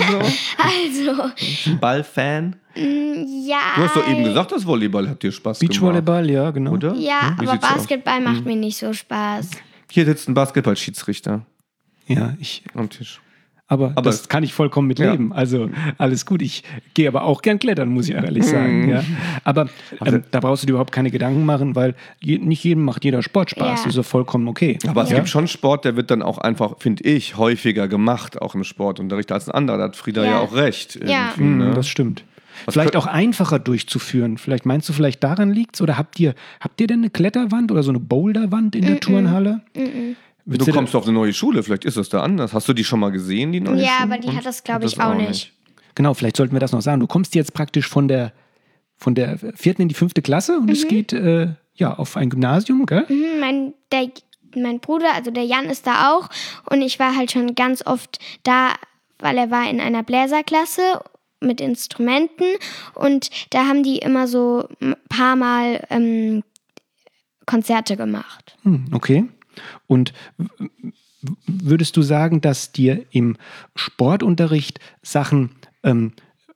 Also. Ballfan? Ja. Du hast doch eben gesagt, das Volleyball hat dir Spaß gemacht. Beachvolleyball, ja, genau. Oder? Ja, Wie aber Basketball aus? macht hm. mir nicht so Spaß. Hier sitzt ein Basketballschiedsrichter. Ja, ich. Am Tisch. Aber, aber das kann ich vollkommen mitleben. Ja. Also alles gut. Ich gehe aber auch gern klettern, muss ich ehrlich sagen. Mm. Ja. Aber also, ähm, da brauchst du dir überhaupt keine Gedanken machen, weil je, nicht jedem macht jeder Sport Spaß. Ja. Das ist ja vollkommen okay. Aber es ja. gibt schon Sport, der wird dann auch einfach, finde ich, häufiger gemacht, auch im Sportunterricht als ein anderer. Da hat Frieda ja, ja auch recht. Ja, ne? Das stimmt. Was vielleicht auch einfacher durchzuführen. Vielleicht meinst du, vielleicht daran liegt's? Oder habt ihr, habt ihr denn eine Kletterwand oder so eine Boulderwand in der mm-mm. Turnhalle? Mm-mm. Du kommst auf eine neue Schule, vielleicht ist das da anders. Hast du die schon mal gesehen, die neue ja, Schule? aber die Und hat das, glaube ich, auch nicht. nicht. Genau, vielleicht sollten wir das noch sagen. Du kommst jetzt praktisch von der, von der vierten in die fünfte Klasse und mhm. es geht äh, ja, auf ein Gymnasium, gell? Mhm, mein, der, mein Bruder, also der Jan ist da auch und ich war halt schon ganz oft da, weil er war in einer Bläserklasse mit Instrumenten und da haben die immer so ein paar Mal ähm, Konzerte gemacht. Hm, okay. Und würdest du sagen, dass dir im Sportunterricht Sachen, ähm,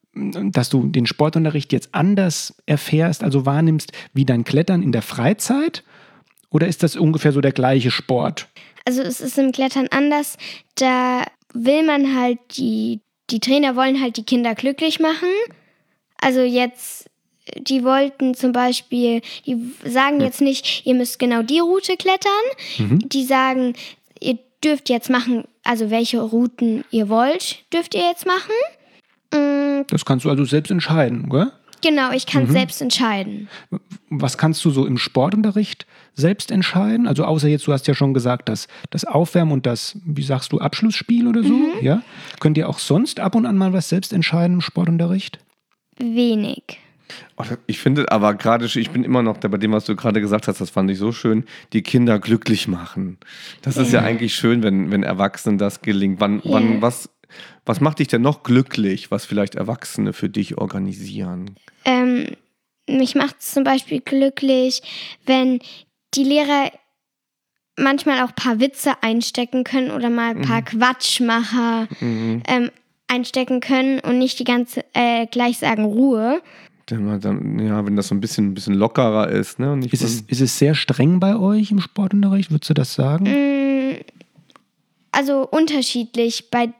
dass du den Sportunterricht jetzt anders erfährst, also wahrnimmst, wie dein Klettern in der Freizeit? Oder ist das ungefähr so der gleiche Sport? Also es ist im Klettern anders. Da will man halt, die, die Trainer wollen halt die Kinder glücklich machen. Also jetzt... Die wollten zum Beispiel, die sagen jetzt nicht, ihr müsst genau die Route klettern. Mhm. Die sagen, ihr dürft jetzt machen, also welche Routen ihr wollt, dürft ihr jetzt machen. Mhm. Das kannst du also selbst entscheiden, gell? Genau, ich kann es mhm. selbst entscheiden. Was kannst du so im Sportunterricht selbst entscheiden? Also außer jetzt, du hast ja schon gesagt, dass das Aufwärmen und das, wie sagst du, Abschlussspiel oder so, mhm. ja? Könnt ihr auch sonst ab und an mal was selbst entscheiden im Sportunterricht? Wenig. Ich finde aber gerade, ich bin immer noch da bei dem, was du gerade gesagt hast, das fand ich so schön, die Kinder glücklich machen. Das ja. ist ja eigentlich schön, wenn, wenn Erwachsenen das gelingt. Wann, ja. wann, was, was macht dich denn noch glücklich, was vielleicht Erwachsene für dich organisieren? Ähm, mich macht es zum Beispiel glücklich, wenn die Lehrer manchmal auch ein paar Witze einstecken können oder mal ein paar mhm. Quatschmacher mhm. ähm, einstecken können und nicht die ganze, äh, gleich sagen Ruhe. Dann, ja, wenn das so ein bisschen, ein bisschen lockerer ist. Ne? Und nicht ist, es, ist es sehr streng bei euch im Sportunterricht? Würdest du das sagen? Also unterschiedlich. Bei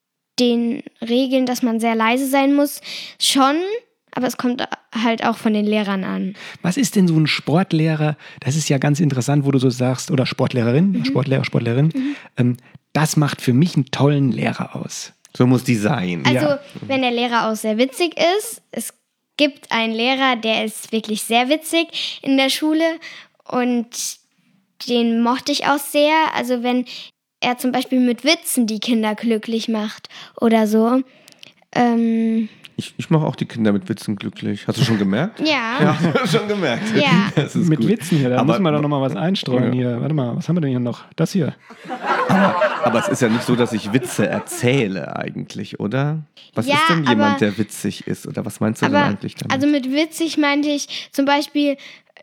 den Regeln, dass man sehr leise sein muss, schon. Aber es kommt halt auch von den Lehrern an. Was ist denn so ein Sportlehrer? Das ist ja ganz interessant, wo du so sagst, oder Sportlehrerin, mhm. Sportlehrer, Sportlerin. Mhm. Ähm, das macht für mich einen tollen Lehrer aus. So muss die sein. Also, ja. wenn der Lehrer auch sehr witzig ist, es gibt einen Lehrer, der ist wirklich sehr witzig in der Schule und den mochte ich auch sehr. Also wenn er zum Beispiel mit Witzen die Kinder glücklich macht oder so. Ähm ich ich mache auch die Kinder mit Witzen glücklich. Hast du schon gemerkt? Ja. Ja, schon gemerkt. Ja. Das ist mit gut. Witzen hier, da aber, müssen wir doch noch mal was einstreuen ja. hier. Warte mal, was haben wir denn hier noch? Das hier. Aber, aber es ist ja nicht so, dass ich Witze erzähle eigentlich, oder? Was ja, ist denn jemand, aber, der witzig ist? Oder was meinst du aber, denn eigentlich damit? Also mit witzig meinte ich zum Beispiel,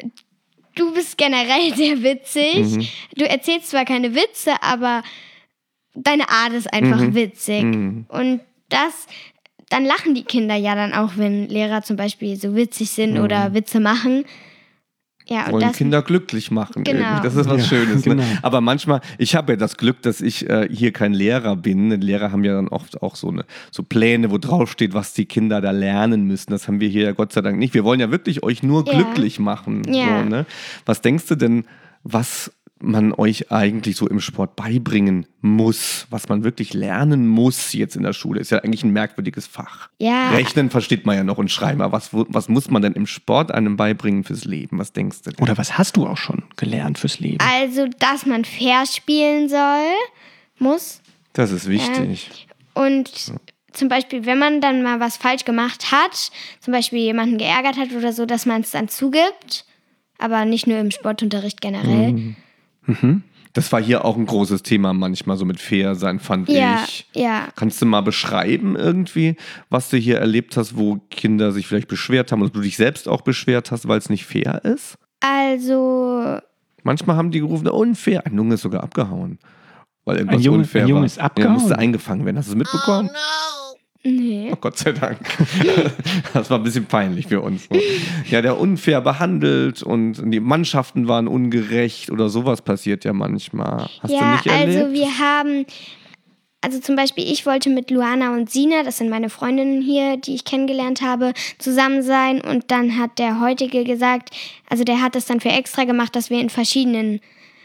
du bist generell sehr witzig. Mhm. Du erzählst zwar keine Witze, aber deine Art ist einfach mhm. witzig. Mhm. Und das, dann lachen die Kinder ja dann auch, wenn Lehrer zum Beispiel so witzig sind mhm. oder Witze machen. Ja, und wollen das, Kinder glücklich machen. Genau. Irgendwie. Das ist was Ja, Schönes. genau. Ne? Aber manchmal, ich habe ja das Glück, dass ich äh, hier kein Lehrer bin. Die Lehrer haben ja dann oft auch so, eine, so Pläne, wo drauf steht, was die Kinder da lernen müssen. Das haben wir hier ja Gott sei Dank nicht. Wir wollen ja wirklich euch nur Ja. glücklich machen. Ja. So, ne? Was denkst du denn, was man euch eigentlich so im Sport beibringen muss, was man wirklich lernen muss jetzt in der Schule? Ist ja eigentlich ein merkwürdiges Fach. ja, Rechnen versteht man ja noch und schreiben, aber was, was muss man denn im Sport einem beibringen fürs Leben? Was denkst du denn? Oder was hast du auch schon gelernt fürs Leben? also, dass man fair spielen soll, muss. Das ist wichtig. Und zum Beispiel, wenn man dann mal was falsch gemacht hat, zum Beispiel jemanden geärgert hat oder so, dass man es dann zugibt, aber nicht nur im Sportunterricht generell. Das war hier auch ein großes Thema manchmal, so mit fair sein, fand Ja, ich. ja. Kannst du mal beschreiben irgendwie, was du hier erlebt hast, wo Kinder sich vielleicht beschwert haben oder du dich selbst auch beschwert hast, weil es nicht fair ist? Also, Manchmal haben die gerufen, unfair. Ein Junge ist sogar abgehauen. Weil irgendwas Ein Junge- unfair ein Junge war. ist abgehauen? Ja, musste eingefangen werden. Hast du es mitbekommen? nee. Oh, Gott sei Dank. Das war ein bisschen peinlich für uns. Ja, der unfair behandelt und die Mannschaften waren ungerecht oder sowas passiert ja manchmal. Hast du Ja, nicht erlebt? also wir haben, also zum Beispiel ich wollte mit Luana und Sina, das sind meine Freundinnen hier, die ich kennengelernt habe, zusammen sein und dann hat der heutige gesagt, also der hat es dann für extra gemacht, dass wir in verschiedenen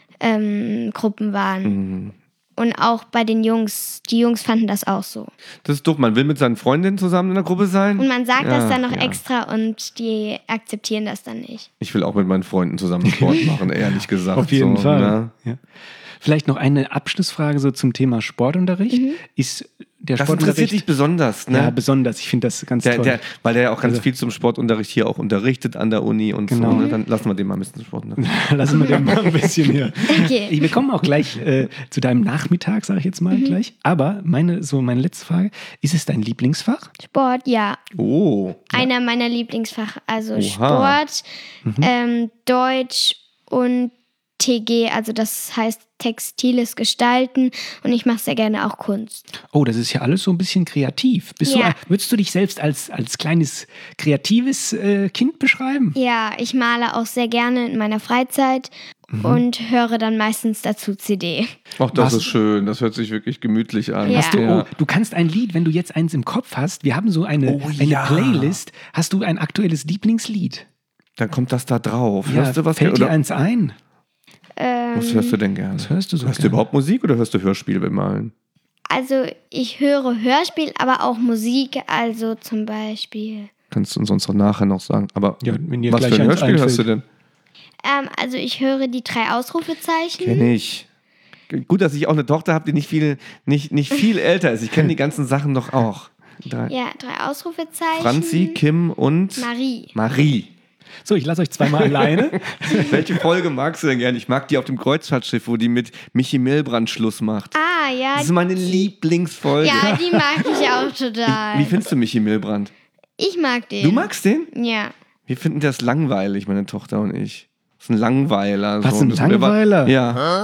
ähm, Gruppen waren. Mhm. Und auch bei den Jungs, die Jungs fanden das auch so. Das ist doof, man will mit seinen Freundinnen zusammen in der Gruppe sein. Und man sagt Ja, das dann noch ja. extra und die akzeptieren das dann nicht. Ich will auch mit meinen Freunden zusammen Sport machen, ehrlich gesagt. Auf jeden so, Fall. Ne? Ja. Vielleicht noch eine Abschlussfrage so zum Thema Sportunterricht. Ist der Das Sportunterricht interessiert dich besonders, ne? ja besonders? Ich finde das ganz Der, toll. der, weil der ja auch ganz Also- viel zum Sportunterricht hier auch unterrichtet an der Uni und Genau. so. Ne? Dann lassen wir den mal ein bisschen Sportunterricht. Lassen wir den mal ein bisschen hier. Okay. Wir kommen auch gleich äh, zu deinem Nachmittag, sage ich jetzt mal gleich. Aber meine, so meine letzte Frage, ist es dein Lieblingsfach? Sport, ja. Oh. Einer meiner Lieblingsfach, also Oha. Sport, ähm, Deutsch und T G, also das heißt textiles Gestalten und ich mache sehr gerne auch Kunst. Oh, das ist ja alles so ein bisschen kreativ. Bist Ja. du, würdest du dich selbst als, als kleines kreatives äh, Kind beschreiben? Ja, ich male auch sehr gerne in meiner Freizeit und höre dann meistens dazu C D. Ach, das Was- ist schön. Das hört sich wirklich gemütlich an. Ja. Hast du, Ja. oh, du kannst ein Lied, wenn du jetzt eins im Kopf hast, wir haben so eine, Oh, eine ja. Playlist, hast du ein aktuelles Lieblingslied? Dann kommt das da drauf. Ja, hörst du was? fällt dir oder, eins ein? Ähm, was hörst du denn gerne? Was hörst du so Hörst du gerne? überhaupt Musik oder hörst du Hörspiele beim Malen? Also ich höre Hörspiel, aber auch Musik, also zum Beispiel. Kannst du uns sonst auch nachher noch sagen. Aber Ja, wenn dir was gleich für ein eins Hörspiel hörst du einfällt. denn? Ähm, also ich höre die drei Ausrufezeichen. Kenn ich. Gut, dass ich auch eine Tochter habe, die nicht viel, nicht, nicht viel älter ist. Ich kenne die ganzen Sachen doch auch. Drei. Ja, drei Ausrufezeichen. Franzi, Kim und Marie. Marie. So, ich lasse euch zweimal alleine. Welche Folge magst du denn gerne? Ich mag die auf dem Kreuzfahrtschiff, wo die mit Michi Milbrand Schluss macht. Ah, ja. Das ist meine Lieblingsfolge. Ja, die mag ich auch total. Wie findest du Michi Milbrand? Ich mag den. Du magst den? Ja. Wir finden das langweilig, meine Tochter und ich. Das ist ein Langweiler. Was, so. ein Das- Langweiler? Ja.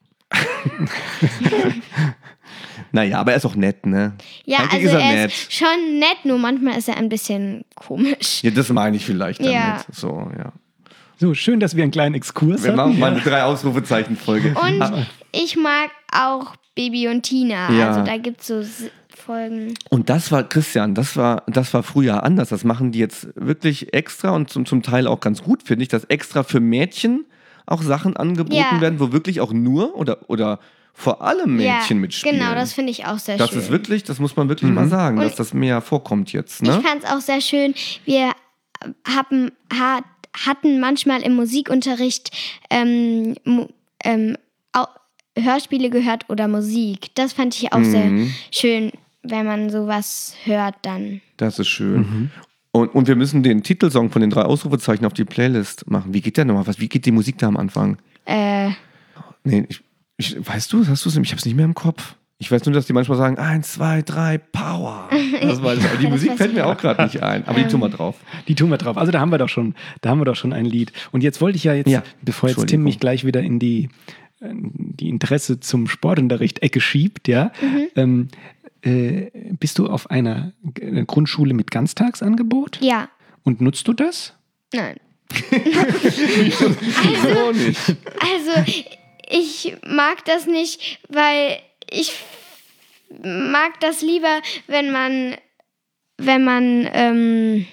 Naja, aber er ist auch nett, ne? Ja, Eigentlich also ist er er nett. ist schon nett, nur manchmal ist er ein bisschen komisch. Ja, das meine ich vielleicht damit. Ja. So, ja. So, schön, dass wir einen kleinen Exkurs Wir hatten. machen mal ja. eine drei Ausrufezeichen-Folge. Und Ah, ich mag auch Baby und Tina. Ja. Also da gibt es so S- Folgen. Und das war, Christian, das war, das war früher anders. Das machen die jetzt wirklich extra und zum, zum Teil auch ganz gut, finde ich, dass extra für Mädchen auch Sachen angeboten Ja. werden, wo wirklich auch nur oder, oder vor allem Mädchen ja, mitspielen. genau, das finde ich auch sehr Das schön. ist wirklich, das muss man wirklich mal sagen, Und dass das mehr vorkommt jetzt. Ne? Ich fand es auch sehr schön. Wir haben, hat, hatten manchmal im Musikunterricht ähm, mu- ähm, au- Hörspiele gehört oder Musik. Das fand ich auch Mhm. sehr schön, wenn man sowas hört dann. Das ist schön. Und, und wir müssen den Titelsong von den drei Ausrufezeichen auf die Playlist machen. Wie geht der nochmal? Was, wie geht die Musik da am Anfang? Äh, Nee, ich, ich, weißt du, hast du es? Ich hab's nicht mehr im Kopf. Ich weiß nur, dass die manchmal sagen, eins, zwei, drei, Power. Das war, aber die Das Musik weiß fällt ich mir auch. auch gerade nicht ein. Aber die tun wir drauf. Die tun wir drauf. Also da haben wir doch schon, da haben wir doch schon ein Lied. Und jetzt wollte ich ja jetzt, Ja, bevor jetzt Tim Entschuldigung. mich gleich wieder in die, äh, die Interesse zum Sportunterricht-Ecke schiebt, ja, Mhm. ähm, äh, bist du auf einer G- Grundschule mit Ganztagsangebot? ja, Und nutzt du das? nein. Wieso nicht? Also, ich mag das nicht, weil ich mag das lieber, wenn man, wenn man, ähm,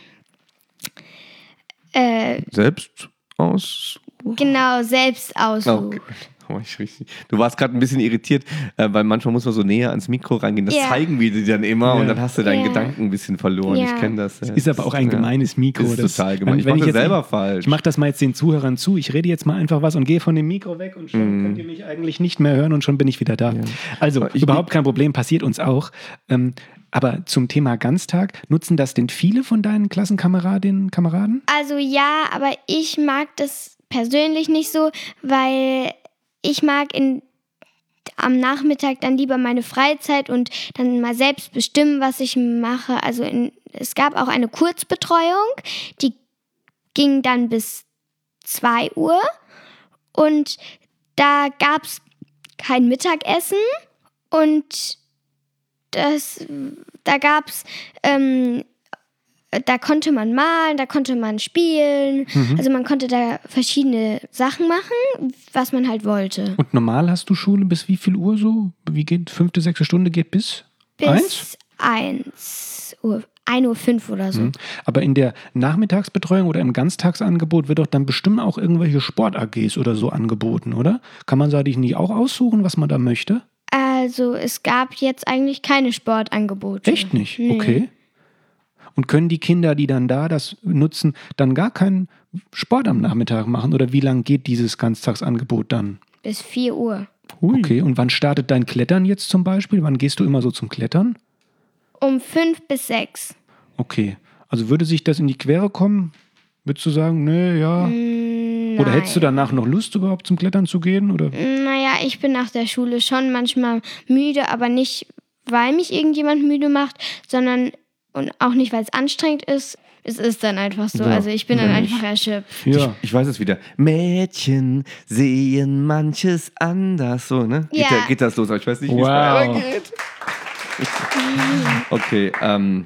äh, Selbst aus... genau, selbst aussucht. Okay. Oh, ich richtig. Du warst gerade ein bisschen irritiert, äh, weil manchmal muss man so näher ans Mikro reingehen. Das Ja. zeigen wir dir dann immer Ja. und dann hast du deinen Ja. Gedanken ein bisschen verloren. Ja. Ich kenne das. Ist aber auch ein gemeines Mikro. Ist das, total gemein. wenn- Ich wenn mache das jetzt- selber falsch. Ich mache das mal jetzt den Zuhörern zu. Ich rede jetzt mal einfach was und gehe von dem Mikro weg und schon Mhm. könnt ihr mich eigentlich nicht mehr hören und schon bin ich wieder da. Also Aber ich- überhaupt kein Problem, passiert uns auch. Ähm, aber zum Thema Ganztag, nutzen das denn viele von deinen Klassenkameradinnen, Kameraden? Also ja, aber ich mag das persönlich nicht so, weil ich mag in, am Nachmittag dann lieber meine Freizeit und dann mal selbst bestimmen, was ich mache. Also in, es gab auch eine Kurzbetreuung, die ging dann bis zwei Uhr und da gab es kein Mittagessen und das, da gab es ähm, da konnte man malen, da konnte man spielen. Mhm. Also man konnte da verschiedene Sachen machen, was man halt wollte. Und normal hast du Schule bis wie viel Uhr so? Wie geht fünfte, sechste Stunde geht bis eins? Bis eins Uhr, ein Uhr fünf oder so. Mhm. Aber in der Nachmittagsbetreuung oder im Ganztagsangebot wird doch dann bestimmt auch irgendwelche Sport-A Gs oder so angeboten, oder? Kann man sich nicht auch aussuchen, was man da möchte? Also es gab jetzt eigentlich keine Sportangebote. Echt nicht? Nee. Okay. Und können die Kinder, die dann da das nutzen, dann gar keinen Sport am Nachmittag machen? Oder wie lang geht dieses Ganztagsangebot dann? Bis vier Uhr. Okay, und wann startet dein Klettern jetzt zum Beispiel? Wann gehst du immer so zum Klettern? Um fünf bis sechs. Okay, also würde sich das in die Quere kommen? Würdest du sagen, nee, ja? Mm, Oder hättest du nein. danach noch Lust, überhaupt zum Klettern zu gehen? Oder? Naja, ich bin nach der Schule schon manchmal müde, aber nicht, weil mich irgendjemand müde macht, sondern und auch nicht, weil es anstrengend ist. Es ist dann einfach so. Ja. Also ich bin dann Ja. einfach erschöpft. Ja. Ich weiß es wieder. Mädchen sehen manches anders. So, ne? Geht, Ja. da, geht das los? Aber ich weiß nicht, wie es Wow. bei euch geht. Okay, ähm.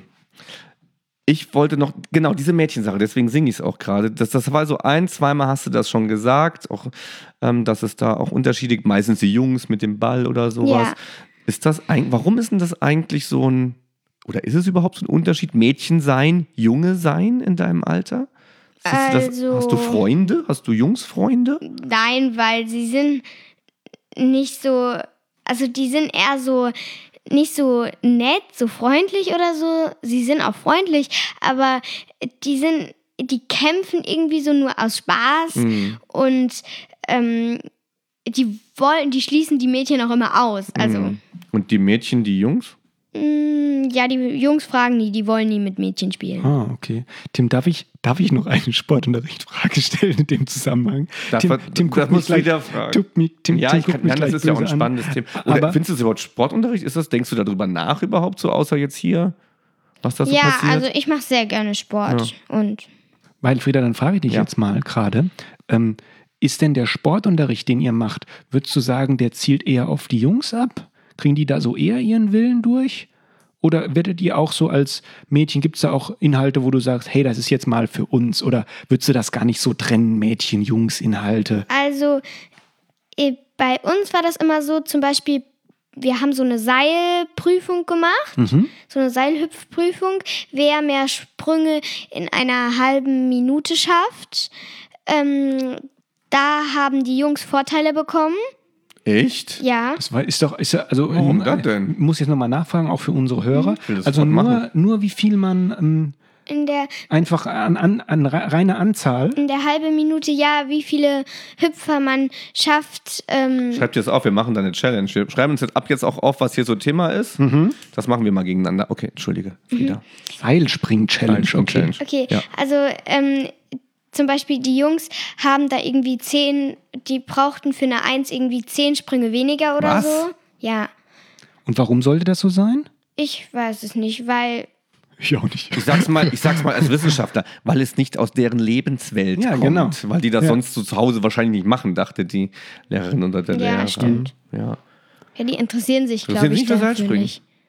Ich wollte noch, genau, diese Mädchensache, deswegen singe ich es auch gerade. Das, das war so ein, zweimal hast du das schon gesagt, auch, ähm, dass es da auch Unterschiede gibt, meistens die Jungs mit dem Ball oder sowas. Ja. Ist das ein, warum ist denn das eigentlich so ein, oder ist es überhaupt so ein Unterschied, Mädchen sein, Junge sein in deinem Alter? Ist das, Also- hast du Freunde? Hast du Jungsfreunde? Nein, weil sie sind nicht so, also die sind eher so nicht so nett, so freundlich oder so. Sie sind auch freundlich, aber die sind, die kämpfen irgendwie so nur aus Spaß Mhm. und ähm, die wollen, die schließen die Mädchen auch immer aus. Also Mhm. Und die Mädchen, die Jungs? mh, ja, die Jungs fragen nie, die wollen nie mit Mädchen spielen. Ah, okay. Tim, darf ich, darf ich noch eine Sportunterrichtsfrage stellen in dem Zusammenhang? Darf Tim, er- Tim das guckt musst du mich wieder gleich- fragen. Tim, Tim, Ja, Tim ich guckt kann, mich ja, das gleich ist ja auch ein böse an. spannendes Thema. Oder Aber- findest du das überhaupt Sportunterricht? Ist das, denkst du darüber nach überhaupt so, außer jetzt hier, was da so Ja, passiert? also ich mache sehr gerne Sport und Weil, Frieda, dann frage ich dich Ja. jetzt mal gerade, ähm, ist denn der Sportunterricht, den ihr macht, würdest du sagen, der zielt eher auf die Jungs ab? Kriegen die da so eher ihren Willen durch? Oder werdet ihr auch so als Mädchen, gibt es da auch Inhalte, wo du sagst, hey, das ist jetzt mal für uns? Oder würdest du das gar nicht so trennen, Mädchen, Jungs, Inhalte? Also eh, bei uns war das immer so, zum Beispiel, wir haben so eine Seilprüfung gemacht, Mhm. so eine Seilhüpfprüfung, wer mehr Sprünge in einer halben Minute schafft. Ähm, da haben die Jungs Vorteile bekommen. Echt? Ja, Das war, ist doch, ist ja, also, Warum ähm, das denn? Ich muss jetzt nochmal nachfragen, auch für unsere Hörer. will das Also sofort nur, machen. nur wie viel man ähm, in der, einfach an, an, an reine Anzahl. in der halben Minute, ja, wie viele Hüpfer man schafft. Ähm, Schreibt ihr das auf, wir machen da eine Challenge. Wir schreiben uns jetzt ab jetzt auch auf, was hier so Thema ist. Mhm. Das machen wir mal gegeneinander. Okay, entschuldige, Frieda. Seilspring-Challenge, okay. Challenge. Okay, Ja. also ähm, zum Beispiel die Jungs haben da irgendwie zehn, die brauchten für eine Eins irgendwie zehn Sprünge weniger oder Was? so. Ja, Und warum sollte das so sein? ich weiß es nicht, weil Ich auch nicht. Ich sag's mal, ich sag's mal als Wissenschaftler, weil es nicht aus deren Lebenswelt Ja, kommt. genau. Weil die das Ja. sonst so zu Hause wahrscheinlich nicht machen, dachte die Lehrerin oder der Ja, Lehrer. stimmt. Ja. ja, die interessieren sich, Interessieren glaube ich, sich für dafür Seilspringen? nicht.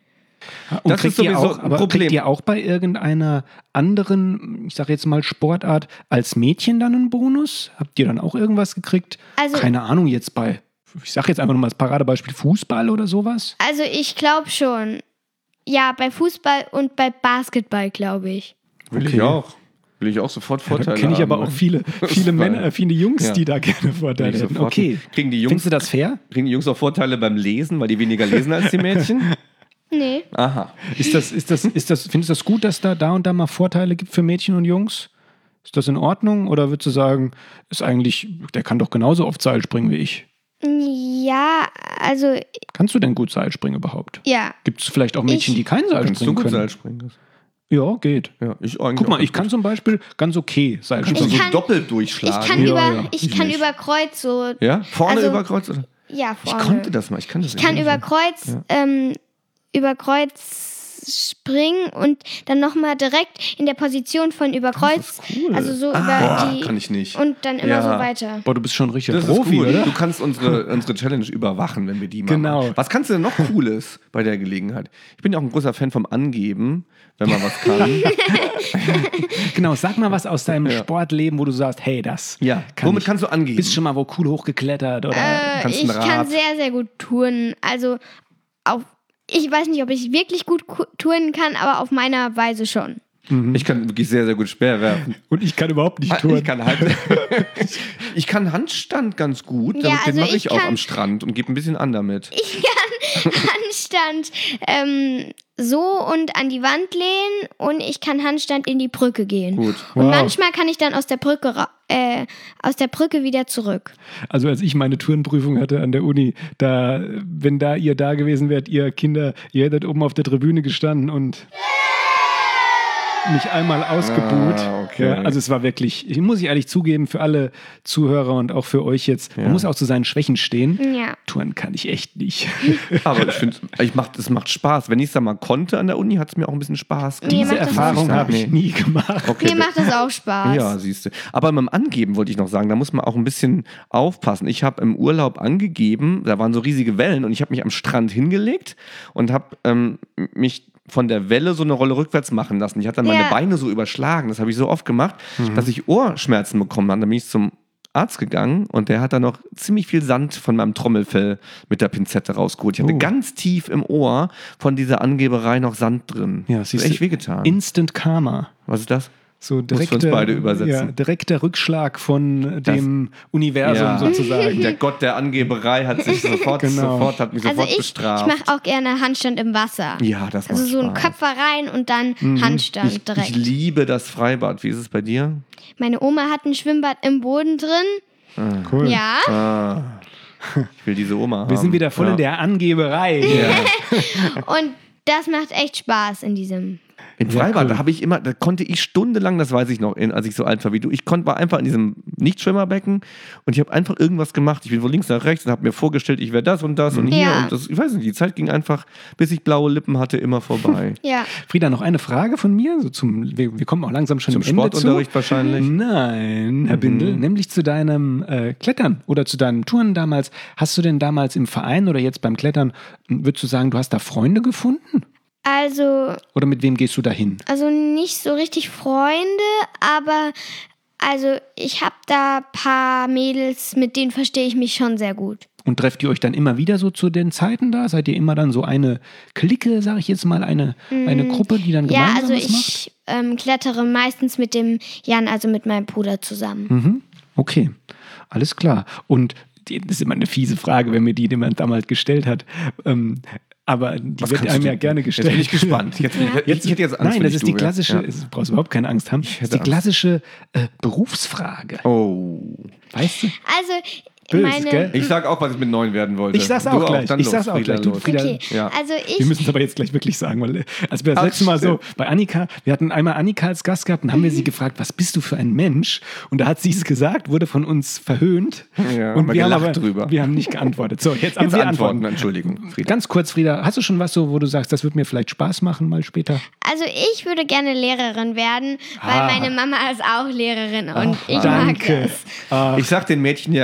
Und Das kriegt ist sowieso ihr auch, ein aber Problem. kriegt ihr auch bei irgendeiner anderen, ich sage jetzt mal Sportart, als Mädchen dann einen Bonus? Habt ihr dann auch irgendwas gekriegt? Also- Keine Ahnung, jetzt bei, ich sage jetzt einfach nochmal das Paradebeispiel Fußball oder sowas? Also ich glaube schon. Ja, bei Fußball und bei Basketball, glaube ich. Will Okay. ich auch. Will ich auch sofort Da Vorteile kenne ich haben. aber auch viele, viele Männer, äh, viele Jungs, Ja. die da gerne Will Vorteile ich hätten. sofort. Okay. Kriegen die Jungs, Findest du das fair? kriegen die Jungs auch Vorteile beim Lesen, weil die weniger lesen als die Mädchen? Nee. Aha. Ist das, ist das, ist das, findest du das gut, dass da da und da mal Vorteile gibt für Mädchen und Jungs? Ist das in Ordnung? Oder würdest du sagen, ist eigentlich, der kann doch genauso oft Seil springen wie ich? Ja, also Kannst du denn gut Seil springen überhaupt? ja. Gibt es vielleicht auch Mädchen, Ich- die kein Seil Kannst du springen gut können? Seil springen? Ja, geht. Ja, ich eigentlich Guck mal, auch ich kann zum Beispiel ganz okay Seil Kannst springen. du Ich so kann- doppelt Ich durchschlagen? kann Ja, über ja. ich Ich kann nicht. über Kreuz so Ja? Vorne Also- über Kreuz? Oder? ja, Ich vorne. konnte das mal. Ich kann das Ich kann nicht. über Kreuz ähm, über Kreuz springen und dann nochmal direkt in der Position von über Kreuz, Das ist cool. also so Ah, über boah, die kann ich nicht. und dann immer Ja. so weiter. Boah, du bist schon ein richtiger Das Profi, ist cool. oder? Du kannst unsere, unsere Challenge überwachen, wenn wir die machen. Genau. Was kannst du denn noch Cooles bei der Gelegenheit? Ich bin ja auch ein großer Fan vom Angeben, wenn man was kann. Genau, sag mal was aus deinem Ja. Sportleben, wo du sagst, hey, das Ja, kann womit ich. kannst du angeben? Bist schon mal wo cool hochgeklettert oder? Äh, kannst ich ein kann Rad. sehr, sehr gut turnen. Also auf, ich weiß nicht, ob ich wirklich gut ku- turnen kann, aber auf meiner Weise schon. Ich kann wirklich sehr, sehr gut Speer werfen. Und ich kann überhaupt nicht Ah, Ich kann, halt, ich kann Handstand ganz gut. Ja, Damit, also den mache ich ich auch kann- am Strand und gebe ein bisschen an damit. Ich kann Handstand ähm, so und an die Wand lehnen und ich kann Handstand in die Brücke gehen. Gut. Und Wow. manchmal kann ich dann aus der Brücke ra- äh, aus der Brücke wieder zurück. Also als ich meine Turnprüfung hatte an der Uni, da, wenn da ihr da gewesen wärt, ihr Kinder, ihr hättet oben auf der Tribüne gestanden und mich einmal ausgebuht. Ah, okay. Ja, also es war wirklich, ich muss ich ehrlich zugeben, für alle Zuhörer und auch für euch jetzt, man Ja. muss auch zu seinen Schwächen stehen. Ja. Touren kann ich echt nicht. Aber ich finde, ich mach, es macht Spaß. Wenn ich es dann mal konnte an der Uni, hat es mir auch ein bisschen Spaß gemacht. Mir Diese macht das Erfahrung auch habe ich Spaß. nie gemacht. Okay, Mir macht das auch Spaß. Ja, siehst du. Aber beim Angeben wollte ich noch sagen, da muss man auch ein bisschen aufpassen. Ich habe im Urlaub angegeben, da waren so riesige Wellen und ich habe mich am Strand hingelegt und habe ähm, mich von der Welle so eine Rolle rückwärts machen lassen. Ich hatte dann meine Ja. Beine so überschlagen. Das habe ich so oft gemacht, dass ich Ohrschmerzen bekommen habe. Dann bin ich zum Arzt gegangen und der hat dann noch ziemlich viel Sand von meinem Trommelfell mit der Pinzette rausgeholt. Ich hatte Oh. ganz tief im Ohr von dieser Angeberei noch Sand drin. Ja, das siehst hat echt du, wehgetan. Instant Karma. Was ist das? So für uns direkter, beide übersetzen. Ja, direkter Rückschlag von Das- dem Universum Ja. sozusagen. Der Gott der Angeberei hat sich sofort, Genau. sofort, hat mich Also sofort ich, ich bestraft. mache auch gerne Handstand im Wasser. ja, das Also macht so ein Spaß. Köpfer rein und dann Handstand Ich, direkt. ich liebe das Freibad. Wie ist es bei dir? Meine Oma hat ein Schwimmbad im Boden drin. Cool. Ja. Ah, ich will diese Oma haben. Wir sind wieder voll ja. in der Angeberei. Ja. Und das macht echt Spaß in diesem. Im Ja, Freibad, cool. da habe ich immer, da konnte ich stundenlang, das weiß ich noch, in, als ich so alt war wie du, ich konnte, war einfach in diesem Nichtschwimmerbecken und ich habe einfach irgendwas gemacht. Ich bin von links nach rechts und habe mir vorgestellt, ich wäre das und das und hier Ja. und das. Ich weiß nicht, die Zeit ging einfach, bis ich blaue Lippen hatte, immer vorbei. Ja. Frieda, noch eine Frage von mir. So zum, wir, wir kommen auch langsam schon Zum zum Ende zu. Sportunterricht wahrscheinlich. Nein, Herr Bindel, nämlich zu deinem äh, Klettern oder zu deinen Touren damals. Hast du denn damals im Verein oder jetzt beim Klettern, würdest du sagen, du hast da Freunde gefunden? Also, Oder mit wem gehst du dahin? also nicht so richtig Freunde, aber also ich habe da ein paar Mädels, mit denen verstehe ich mich schon sehr gut. Und trefft ihr euch dann immer wieder so zu den Zeiten da? Seid ihr immer dann so eine Clique, sage ich jetzt mal, eine, eine Gruppe, die dann Ja, gemeinsam also was macht? ich ähm, klettere meistens mit dem Jan, also mit meinem Bruder zusammen. Mhm. Okay, alles klar. Und die, das ist immer eine fiese Frage, wenn mir die jemand damals gestellt hat. Ähm, aber die Was wird kannst einem du ja denn? gerne gestellt. Jetzt bin ich gespannt. Jetzt, bin ich, ich hätte jetzt Angst, Nein, wenn das ich ist du die wär. klassische, Ja. es- du brauchst überhaupt keine Angst haben, das ist hätte die Angst. klassische äh, Berufsfrage. Oh. Weißt du? Also Böse, meine. gell? Ich sag auch, was ich mit neun werden wollte. Ich sag's Du auch gleich. Dann Ich los, sag's auch Frieda, gleich. Du, los. Frieda, Okay, Ja. also Wir ich. müssen es aber jetzt gleich wirklich sagen, weil äh, als wir das Ach, letzte Mal so stimmt. bei Annika, wir hatten einmal Annika als Gast gehabt und haben wir sie gefragt, was bist du für ein Mensch? Und da hat sie es gesagt, wurde von uns verhöhnt. Ja, und haben wir wir haben gelacht aber, drüber. wir haben nicht geantwortet. So, jetzt, aber Jetzt wir antworten, antworten. Entschuldigung, Frieda. Ganz kurz, Frieda, hast du schon was so, wo du sagst, das wird mir vielleicht Spaß machen mal später? Also ich würde gerne Lehrerin werden, weil Ah. meine Mama ist auch Lehrerin und ich mag Danke. das. Ah, Ich sag den Mädchen ja hier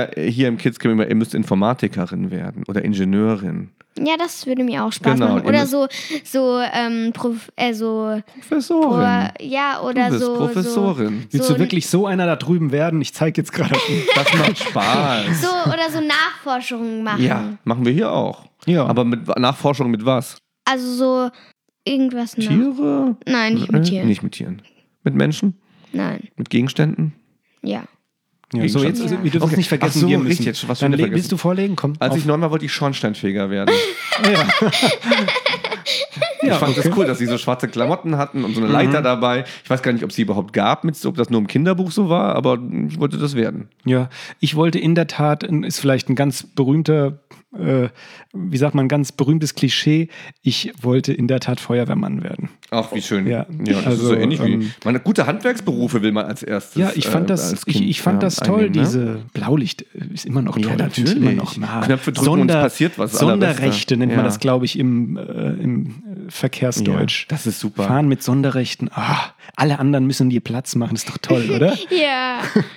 im Kidscamp immer, ihr müsst Informatikerin werden oder Ingenieurin. Ja, das würde mir auch Spaß Genau, machen. Oder so, so, ähm, Prof, äh, so Professorin. Pro, ja, oder du bist so. Professorin. So, Willst so du wirklich so einer da drüben werden? Ich zeige jetzt gerade. Das macht Spaß. So, oder so Nachforschungen machen. Ja, machen wir hier auch. Ja. Aber mit Nachforschung mit was? Also so irgendwas nach. Tiere? Nein, nicht mit Äh, Tieren. Nicht mit Tieren. Mit Menschen? Nein, Mit Gegenständen? ja. Ja, so, jetzt, also, wir dürfen Okay. es nicht vergessen. Ach so, wir müssen. richtig, jetzt, was Dann wir le- vergessen. willst du vorlegen? Komm. Als auf. ich neun war, wollte ich Schornsteinfeger werden. ja. Ich Ja, fand okay. das cool, dass sie so schwarze Klamotten hatten und so eine Leiter dabei. Ich weiß gar nicht, ob sie überhaupt gab, mit, ob das nur im Kinderbuch so war, aber ich wollte das werden. Ja, ich wollte in der Tat, ist vielleicht ein ganz berühmter, äh, wie sagt man, ein ganz berühmtes Klischee, ich wollte in der Tat Feuerwehrmann werden. Ach, wie schön. Ja. ja das Also, ist so ähnlich wie. ähm, Man, gute Handwerksberufe will man als erstes. Ja, ich fand äh, das, als ich, Kind, ich fand ja, das toll, einnehmen, ne? diese Blaulicht äh, ist immer noch toll. Ja, finde ich natürlich. Immer noch, na, Knöpfe drücken und es passiert was, Sonderrechte Allerbeste. nennt Ja. man das, glaube ich, im, äh, im äh, Verkehrsdeutsch. Ja, das ist super. Fahren mit Sonderrechten. Ah, alle anderen müssen dir Platz machen, ist doch toll, oder? Ja.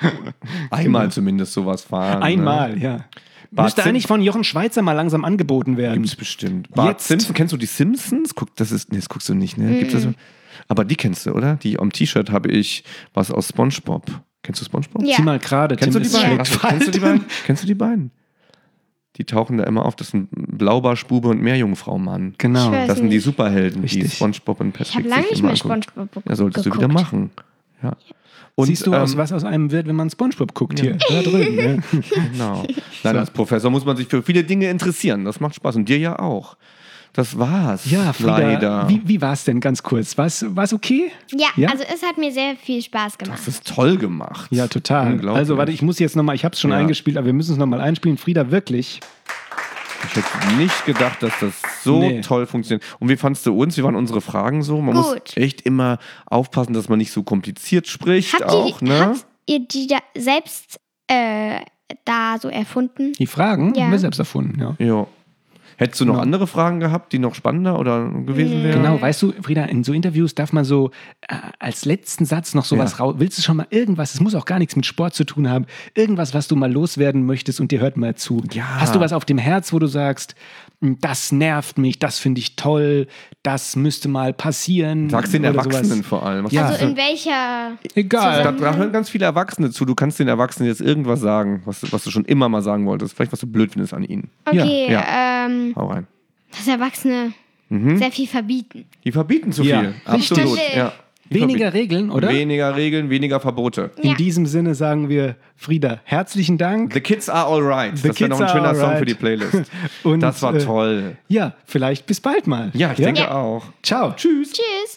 Einmal zumindest sowas fahren. Einmal, Ne? ja. Bart Müsste Sim- eigentlich von Jochen Schweizer mal langsam angeboten werden. Gibt's bestimmt. Bart Jetzt. Simpson, kennst du die Simpsons? Guck, das ist, nee, das guckst du nicht, ne? Gibt's das? Aber die kennst du, oder? Die am T-Shirt habe ich was aus SpongeBob. Kennst du SpongeBob? Ja. Zieh mal gerade. Kennst du Tim, die es beiden? schlägt Ach, kennst du die Falten. beiden? Kennst du die beiden? Die tauchen da immer auf. Das sind Blaubarschbube und Meerjungfrau-Mann. Genau. Ich weiß Das sind die nicht. Superhelden, die Richtig. SpongeBob und Ich Patrick habe lange sich nicht immer mehr angucken. SpongeBob Ja, solltest geguckt. du wieder machen. Ja. Und, Siehst du, aus ähm, was aus einem wird, wenn man SpongeBob guckt hier. Da drüben. Ja. Genau. Nein, als Professor muss man sich für viele Dinge interessieren. Das macht Spaß. Und dir ja auch. Das war's. Ja, Frieda, leider. wie, wie war es denn ganz kurz? War es okay? Ja, Ja? also es hat mir sehr viel Spaß gemacht. Das ist toll gemacht. Ja, total. Unglaublich. Also warte, ich muss jetzt nochmal, ich habe es schon Ja. eingespielt, aber wir müssen es nochmal einspielen. Frieda, wirklich. Ich hätte nicht gedacht, dass das so Nee. toll funktioniert. Und wie fandst du uns? Wie waren unsere Fragen so? Man muss Gut. echt immer aufpassen, dass man nicht so kompliziert spricht Habt auch, ihr, ne? habt ihr die da selbst äh, da so erfunden? Die Fragen Ja. haben wir selbst erfunden, ja. Ja. Hättest du noch Ja. andere Fragen gehabt, die noch spannender oder gewesen wären? Genau, weißt du, Frieda, in so Interviews darf man so äh, als letzten Satz noch sowas Ja. raus. Willst du schon mal irgendwas, es muss auch gar nichts mit Sport zu tun haben, irgendwas, was du mal loswerden möchtest und dir hört mal zu. Ja. Hast du was auf dem Herz, wo du sagst, das nervt mich, das finde ich toll, das müsste mal passieren? Sag's den oder Erwachsenen sowas. vor allem. Was Ja. sagst Also du? in welcher... Egal. da, da hören ganz viele Erwachsene zu. Du kannst den Erwachsenen jetzt irgendwas sagen, was, du- was du schon immer mal sagen wolltest. Vielleicht was du blöd findest an ihnen. Okay, Ja. ähm, Hau rein. dass Erwachsene Mhm. sehr viel verbieten. Die verbieten zu Ja, viel. richtig. Absolut. Ja. Die Weniger verbieten. Regeln, oder? Weniger Regeln, weniger Verbote. In Ja. diesem Sinne sagen wir, Frieda, herzlichen Dank. The Kids are alright. The Das wäre noch ein Kids schöner are Song für alright. die Playlist. Und, Das war äh, toll. Ja, vielleicht bis bald mal. Ja, ich denke Ja. auch. Ciao. Tschüss. Tschüss.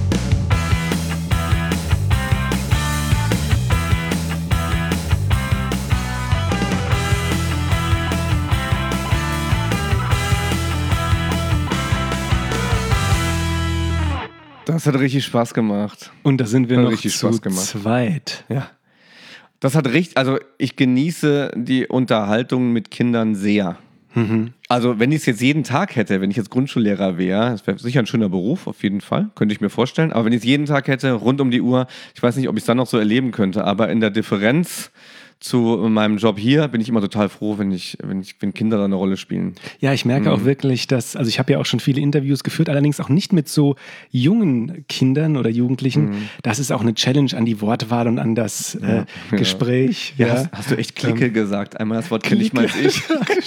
Das hat richtig Spaß gemacht. Und da sind wir Hat noch richtig zu Spaß gemacht. zweit. Ja. Das hat richtig, also ich genieße die Unterhaltung mit Kindern sehr. Also wenn ich es jetzt jeden Tag hätte, wenn ich jetzt Grundschullehrer wäre, das wäre sicher ein schöner Beruf, auf jeden Fall, könnte ich mir vorstellen. Aber wenn ich es jeden Tag hätte, rund um die Uhr, ich weiß nicht, ob ich es dann noch so erleben könnte, aber in der Differenz zu meinem Job hier bin ich immer total froh, wenn ich, wenn ich, wenn Kinder da eine Rolle spielen. Ja, ich merke Mhm. auch wirklich, dass, also ich habe ja auch schon viele Interviews geführt, allerdings auch nicht mit so jungen Kindern oder Jugendlichen. Mhm. Das ist auch eine Challenge an die Wortwahl und an das äh, Ja. Gespräch. Ja, Ja, Hast, hast du echt Clique gesagt? Einmal das Wort kenne ich mal als ich.